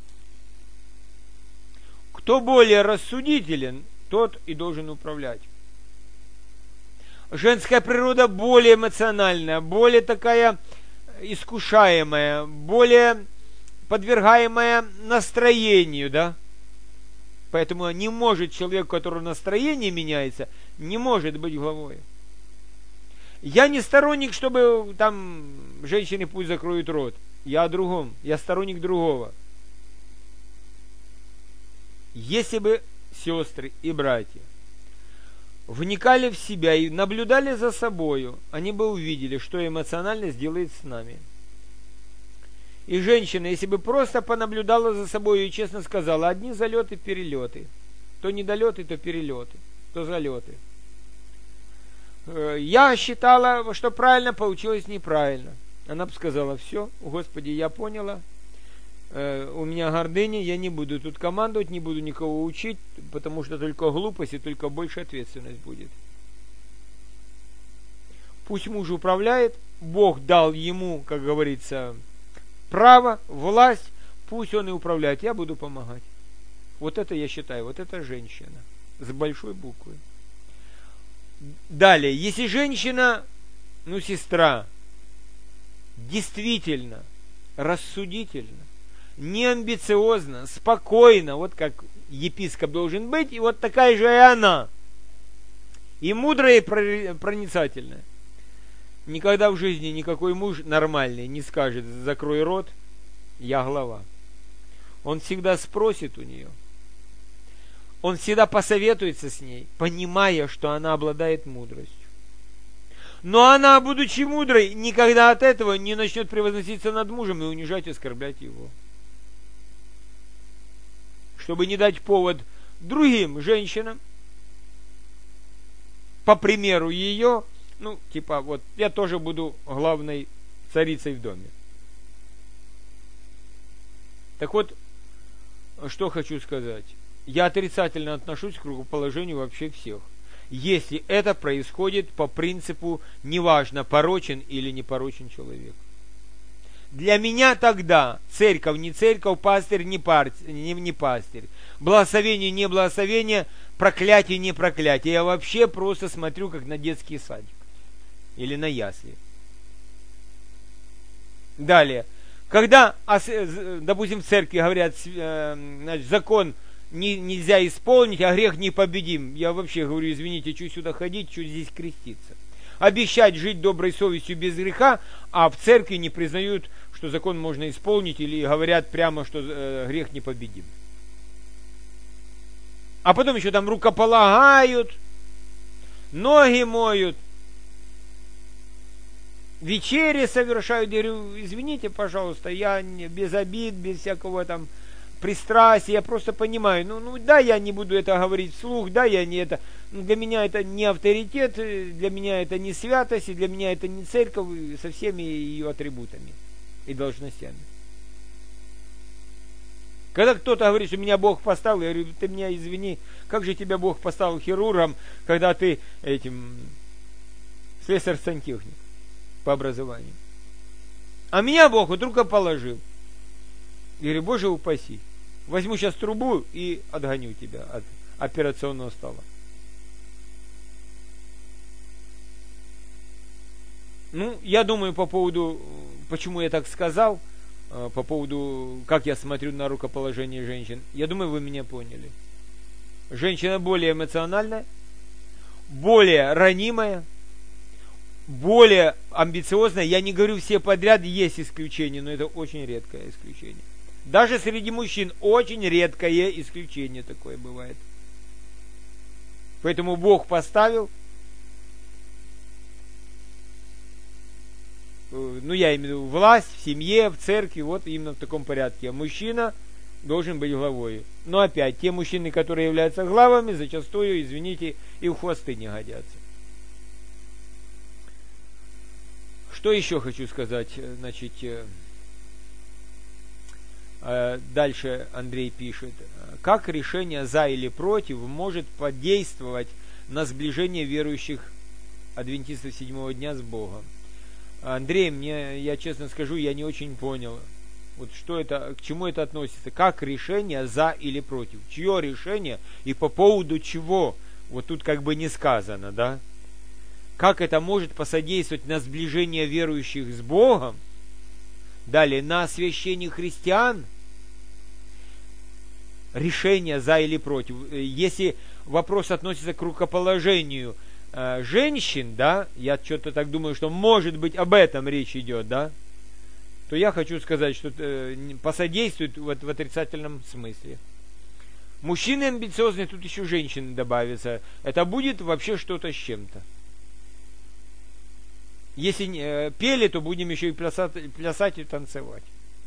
Кто более рассудителен, тот и должен управлять. Женская природа более эмоциональная, более такая искушаемая, более подвергаемая настроению, да? Поэтому не может человек, у которого настроение меняется, не может быть главой. Я не сторонник, чтобы там женщины пусть закроют рот. Я о другом. Я сторонник другого. Если бы сестры и братья вникали в себя и наблюдали за собою, они бы увидели, что эмоциональность делает с нами. И женщина, если бы просто понаблюдала за собой и честно сказала, одни залеты, перелеты. То недолеты, то перелеты, то залеты. Я считала, что правильно, получилось неправильно. Она бы сказала, все, Господи, я поняла. У меня гордыня, я не буду тут командовать, не буду никого учить, потому что только глупость и только больше ответственность будет. Пусть муж управляет, Бог дал ему, как говорится, право, власть, пусть он и управляет, я буду помогать. Вот это я считаю, вот это женщина с большой буквы. Далее, если женщина, ну сестра, действительно рассудительна, не амбициозна, спокойна, вот как епископ должен быть, и вот такая же и она, и мудрая, и проницательная. Никогда в жизни никакой муж нормальный не скажет, закрой рот, я глава. Он всегда спросит у нее. Он всегда посоветуется с ней, понимая, что она обладает мудростью. Но она, будучи мудрой, никогда от этого не начнет превозноситься над мужем и унижать и оскорблять его. Чтобы не дать повод другим женщинам, по примеру ее, ну, типа, вот, я тоже буду главной царицей в доме. Так вот, что хочу сказать. Я отрицательно отношусь к рукоположению вообще всех. Если это происходит по принципу, неважно, порочен или не порочен человек. Для меня тогда церковь не церковь, пастырь не, пар, не, не пастырь. Благословение не благословение, проклятие не проклятие. Я вообще просто смотрю, как на детский садик. Или на ясли. Далее. Когда, допустим, в церкви говорят, значит, закон не, нельзя исполнить, а грех непобедим. Я вообще говорю, извините, что сюда ходить, что здесь креститься. Обещать жить доброй совестью без греха, а в церкви не признают, что закон можно исполнить, или говорят прямо, что э, грех непобедим. А потом еще там рукополагают, ноги моют, вечери совершают. Я говорю, извините, пожалуйста, я не, без обид, без всякого там пристрастия, я просто понимаю, ну, ну да, я не буду это говорить вслух, да, я не это, для меня это не авторитет, для меня это не святость, и для меня это не церковь со всеми ее атрибутами и должностями. Когда кто-то говорит, что меня Бог поставил, я говорю, ты меня извини, как же тебя Бог поставил хирургом, когда ты этим слесарь-сантехник по образованию. А меня Бог вот только положил. Я говорю, Боже упаси. Возьму сейчас трубу и отгоню тебя от операционного стола. Ну, я думаю, по поводу, почему я так сказал, по поводу, как я смотрю на рукоположение женщин, я думаю, вы меня поняли. Женщина более эмоциональная, более ранимая, более амбициозная. Я не говорю все подряд, есть исключения, но это очень редкое исключение. Даже среди мужчин очень редкое исключение такое бывает. Поэтому Бог поставил, ну я имею в виду власть в семье, в церкви, вот именно в таком порядке. Мужчина должен быть главой. Но опять, те мужчины, которые являются главами, зачастую, извините, и в хвосты не годятся. Что еще хочу сказать? Значит, дальше Андрей пишет. Как решение за или против может подействовать на сближение верующих адвентистов седьмого дня с Богом? Андрей, мне, я честно скажу, я не очень понял, вот что это, к чему это относится, как решение за или против, чье решение и по поводу чего, вот тут как бы не сказано, да? Как это может посодействовать на сближение верующих с Богом? Далее, на освящение христиан? Решение за или против. Если вопрос относится к рукоположению э, женщин, да, я что-то так думаю, что может быть об этом речь идет, да, то я хочу сказать, что э, посодействует в, в отрицательном смысле. Мужчины амбициозные, тут еще женщины добавятся. Это будет вообще что-то с чем-то. Если э, пели, то будем еще и плясать, плясать и танцевать.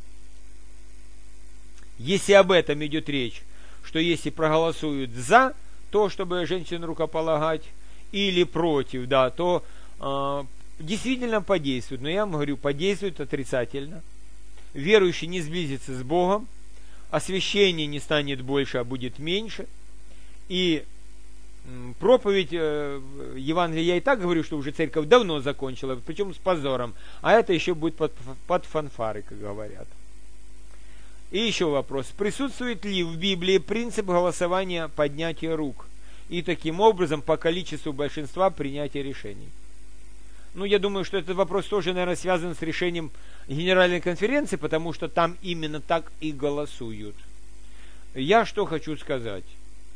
Если об этом идет речь, что если проголосуют за то, чтобы женщин рукополагать, или против, да, то э, действительно подействует. Но я вам говорю, подействует отрицательно. Верующий не сблизится с Богом, освящение не станет больше, а будет меньше. И проповедь э, Евангелия, я и так говорю, что уже церковь давно закончила, причем с позором. А это еще будет под, под фанфары, как говорят. И еще вопрос. Присутствует ли в Библии принцип голосования поднятия рук? И таким образом по количеству большинства принятия решений? Ну, я думаю, что этот вопрос тоже, наверное, связан с решением Генеральной конференции, потому что там именно так и голосуют. Я что хочу сказать.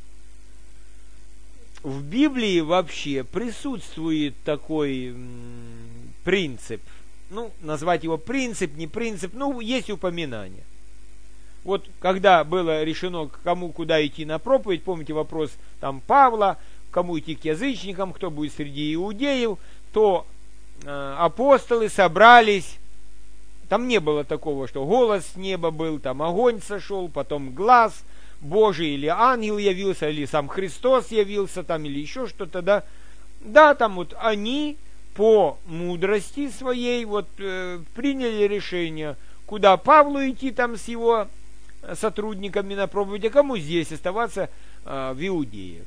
В Библии вообще присутствует такой м, принцип. Ну, назвать его принцип, не принцип, ну, есть упоминание. Вот когда было решено, кому куда идти на проповедь, помните вопрос там Павла, кому идти к язычникам, кто будет среди иудеев, то э, апостолы собрались. Там не было такого, что голос с неба был, там огонь сошел, потом глаз Божий, или ангел явился, или сам Христос явился, там, или еще что-то, да. Да, там вот они по мудрости своей вот э, приняли решение, куда Павлу идти там с его сотрудниками на проповедь, а кому здесь оставаться э, в Иудее.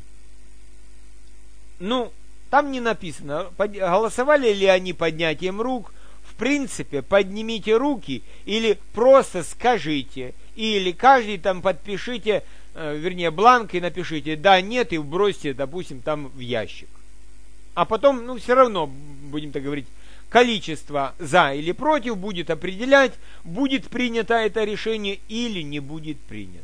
Ну, там не написано, под, голосовали ли они поднятием рук. В принципе, поднимите руки или просто скажите, или каждый там подпишите, э, вернее, бланк и напишите да, нет, и вбросьте, допустим, там в ящик. А потом, ну, все равно, будем так говорить, количество за или против будет определять, будет принято это решение или не будет принято.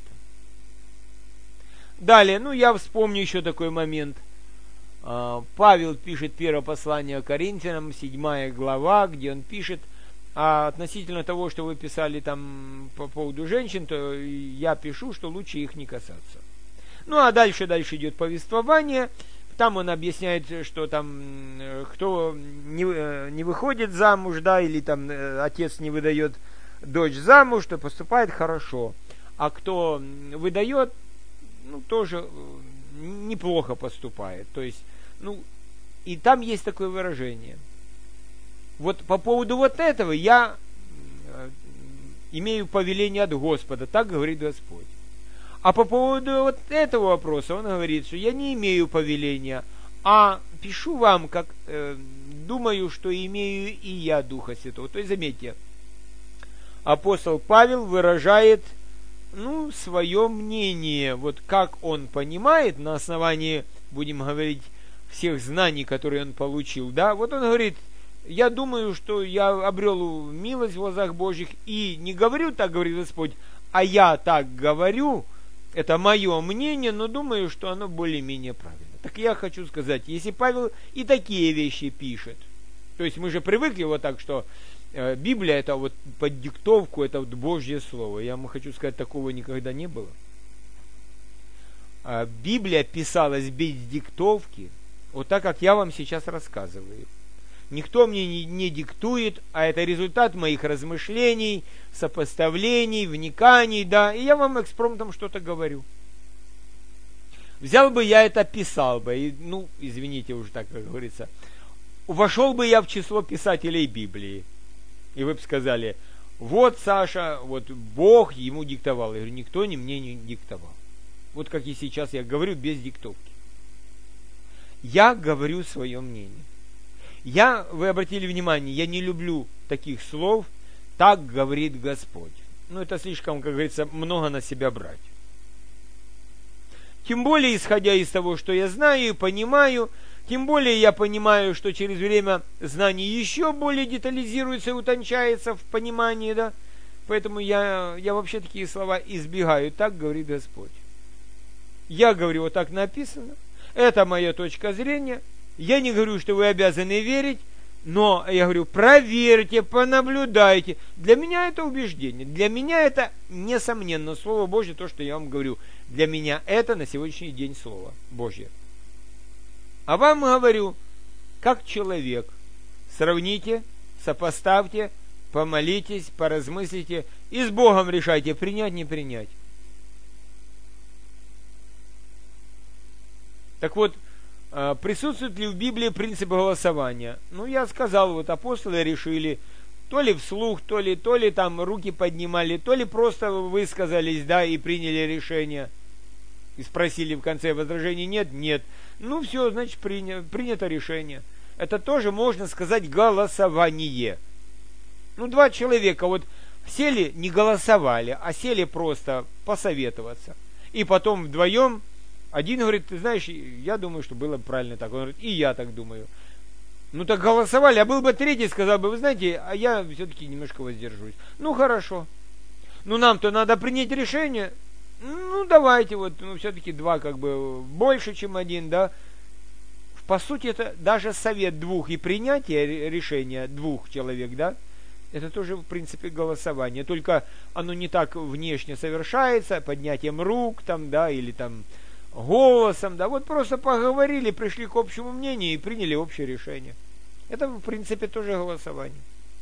Далее, ну, я вспомню еще такой момент. Павел пишет первое послание Коринфянам, седьмая глава, где он пишет, а относительно того, что вы писали там по поводу женщин, то я пишу, что лучше их не касаться. Ну, а дальше, дальше идет повествование. Там он объясняет, что там кто не, не выходит замуж, да, или там отец не выдает дочь замуж, то поступает хорошо. А кто выдает, ну, тоже неплохо поступает. То есть, ну, и там есть такое выражение. Вот по поводу вот этого я имею повеление от Господа, так говорит Господь. А по поводу вот этого вопроса он говорит, что я не имею повеления, а пишу вам, как э, думаю, что имею и я Духа Святого. То есть, заметьте, апостол Павел выражает, ну, свое мнение, вот как он понимает на основании, будем говорить, всех знаний, которые он получил, да, вот он говорит, я думаю, что я обрел милость в глазах Божьих, и не говорю, так говорит Господь, а я так говорю, это мое мнение, но думаю, что оно более-менее правильно. Так я хочу сказать, если Павел и такие вещи пишет, то есть мы же привыкли вот так, что э, Библия это вот под диктовку, это вот Божье Слово. Я вам хочу сказать, такого никогда не было. А Библия писалась без диктовки, вот так, как я вам сейчас рассказываю. Никто мне не, не диктует, а это результат моих размышлений, сопоставлений, вниканий, да, и я вам экспромтом что-то говорю. Взял бы я это, писал бы, и, ну, извините уже так, как говорится, вошел бы я в число писателей Библии, и вы бы сказали, вот, Саша, вот Бог ему диктовал. Я говорю, никто не мне не диктовал. Вот как и сейчас я говорю без диктовки. Я говорю свое мнение. Я, вы обратили внимание, я не люблю таких слов, так говорит Господь. Ну, это слишком, как говорится, много на себя брать. Тем более, исходя из того, что я знаю и понимаю, тем более я понимаю, что через время знаний еще более детализируется и утончается в понимании, да. Поэтому я, я вообще такие слова избегаю. Так говорит Господь. Я говорю, вот так написано. Это моя точка зрения. Я не говорю, что вы обязаны верить, но я говорю, проверьте, понаблюдайте. Для меня это убеждение. Для меня это, несомненно, Слово Божье, то, что я вам говорю. Для меня это на сегодняшний день Слово Божье. А вам говорю, как человек. Сравните, сопоставьте, помолитесь, поразмыслите и с Богом решайте, принять, не принять. Так вот, присутствует ли в Библии принцип голосования? Ну, я сказал, вот апостолы решили, то ли вслух, то ли, то ли там руки поднимали, то ли просто высказались, да, и приняли решение. И спросили в конце, возражений нет? Нет. Ну, все, значит, приня, принято решение. Это тоже можно сказать голосование. Ну, два человека вот сели, не голосовали, а сели просто посоветоваться. И потом вдвоем один говорит, ты знаешь, я думаю, что было бы правильно так. Он говорит, и я так думаю. Ну так голосовали, а был бы третий, сказал бы, вы знаете, а я все-таки немножко воздержусь. Ну хорошо. Ну нам-то надо принять решение. Ну давайте, вот, ну все-таки два как бы больше, чем один, да. По сути, это даже совет двух и принятие решения двух человек, да. Это тоже, в принципе, голосование. Только оно не так внешне совершается, поднятием рук там, да, или там голосом, да, вот просто поговорили, пришли к общему мнению и приняли общее решение. Это, в принципе, тоже голосование.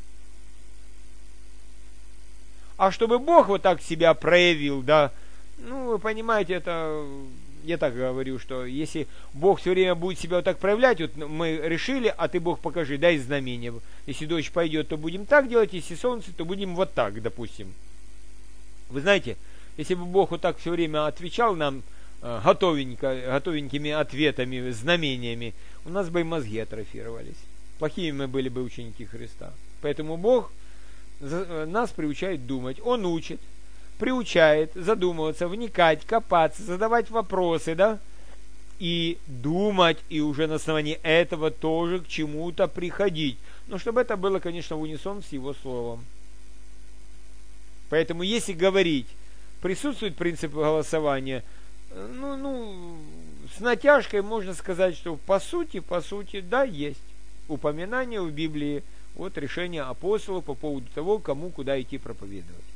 А чтобы Бог вот так себя проявил, да, ну, вы понимаете, это, я так говорю, что если Бог все время будет себя вот так проявлять, вот мы решили, а ты, Бог, покажи, дай знамение. Если дождь пойдет, то будем так делать, если солнце, то будем вот так, допустим. Вы знаете, если бы Бог вот так все время отвечал нам, готовенько, готовенькими ответами, знамениями, у нас бы и мозги атрофировались. Плохими мы были бы ученики Христа. Поэтому Бог нас приучает думать. Он учит, приучает задумываться, вникать, копаться, задавать вопросы, да? И думать, и уже на основании этого тоже к чему-то приходить. Но чтобы это было, конечно, в унисон с Его Словом. Поэтому, если говорить, присутствует принцип голосования, Ну, ну, с натяжкой можно сказать, что по сути, по сути, да, есть упоминание в Библии, вот решение апостолов по поводу того, кому куда идти проповедовать.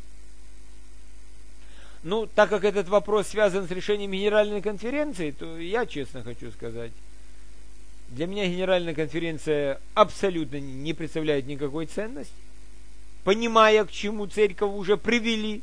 Ну, так как этот вопрос связан с решением Генеральной конференции, то я честно хочу сказать, для меня Генеральная конференция абсолютно не представляет никакой ценности, понимая, к чему церковь уже привели.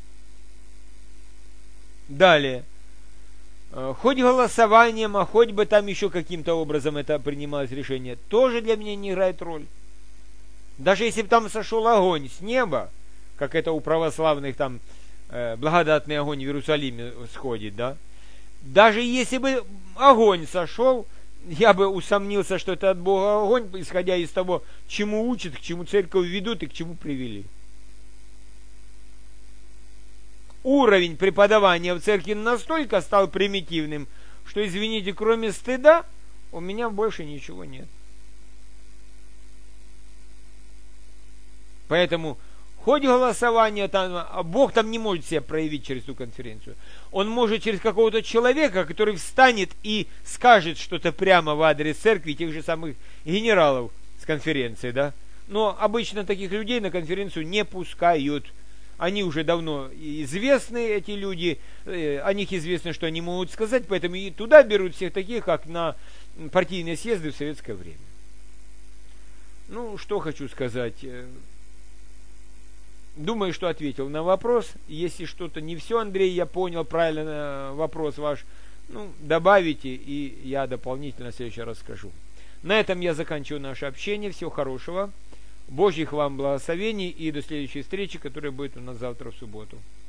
Далее. Хоть голосованием, а хоть бы там еще каким-то образом это принималось решение, тоже для меня не играет роль. Даже если бы там сошел огонь с неба, как это у православных там э, благодатный огонь в Иерусалиме сходит, да. Даже если бы огонь сошел, я бы усомнился, что это от Бога огонь, исходя из того, чему учат, к чему церковь ведут и к чему привели. Уровень преподавания в церкви настолько стал примитивным, что, извините, кроме стыда, у меня больше ничего нет. Поэтому хоть голосование, там, а Бог там не может себя проявить через ту конференцию. Он может через какого-то человека, который встанет и скажет что-то прямо в адрес церкви, тех же самых генералов с конференции, да. Но обычно таких людей на конференцию не пускают. Они уже давно известны, эти люди, о них известно, что они могут сказать, поэтому и туда берут всех таких, как на партийные съезды в советское время. Ну, что хочу сказать. Думаю, что ответил на вопрос. Если что-то не все, Андрей, я понял правильно вопрос ваш, ну, добавите, и я дополнительно в следующий раз скажу. На этом я заканчиваю наше общение. Всего хорошего. Божьих вам благословений и до следующей встречи, которая будет у нас завтра в субботу.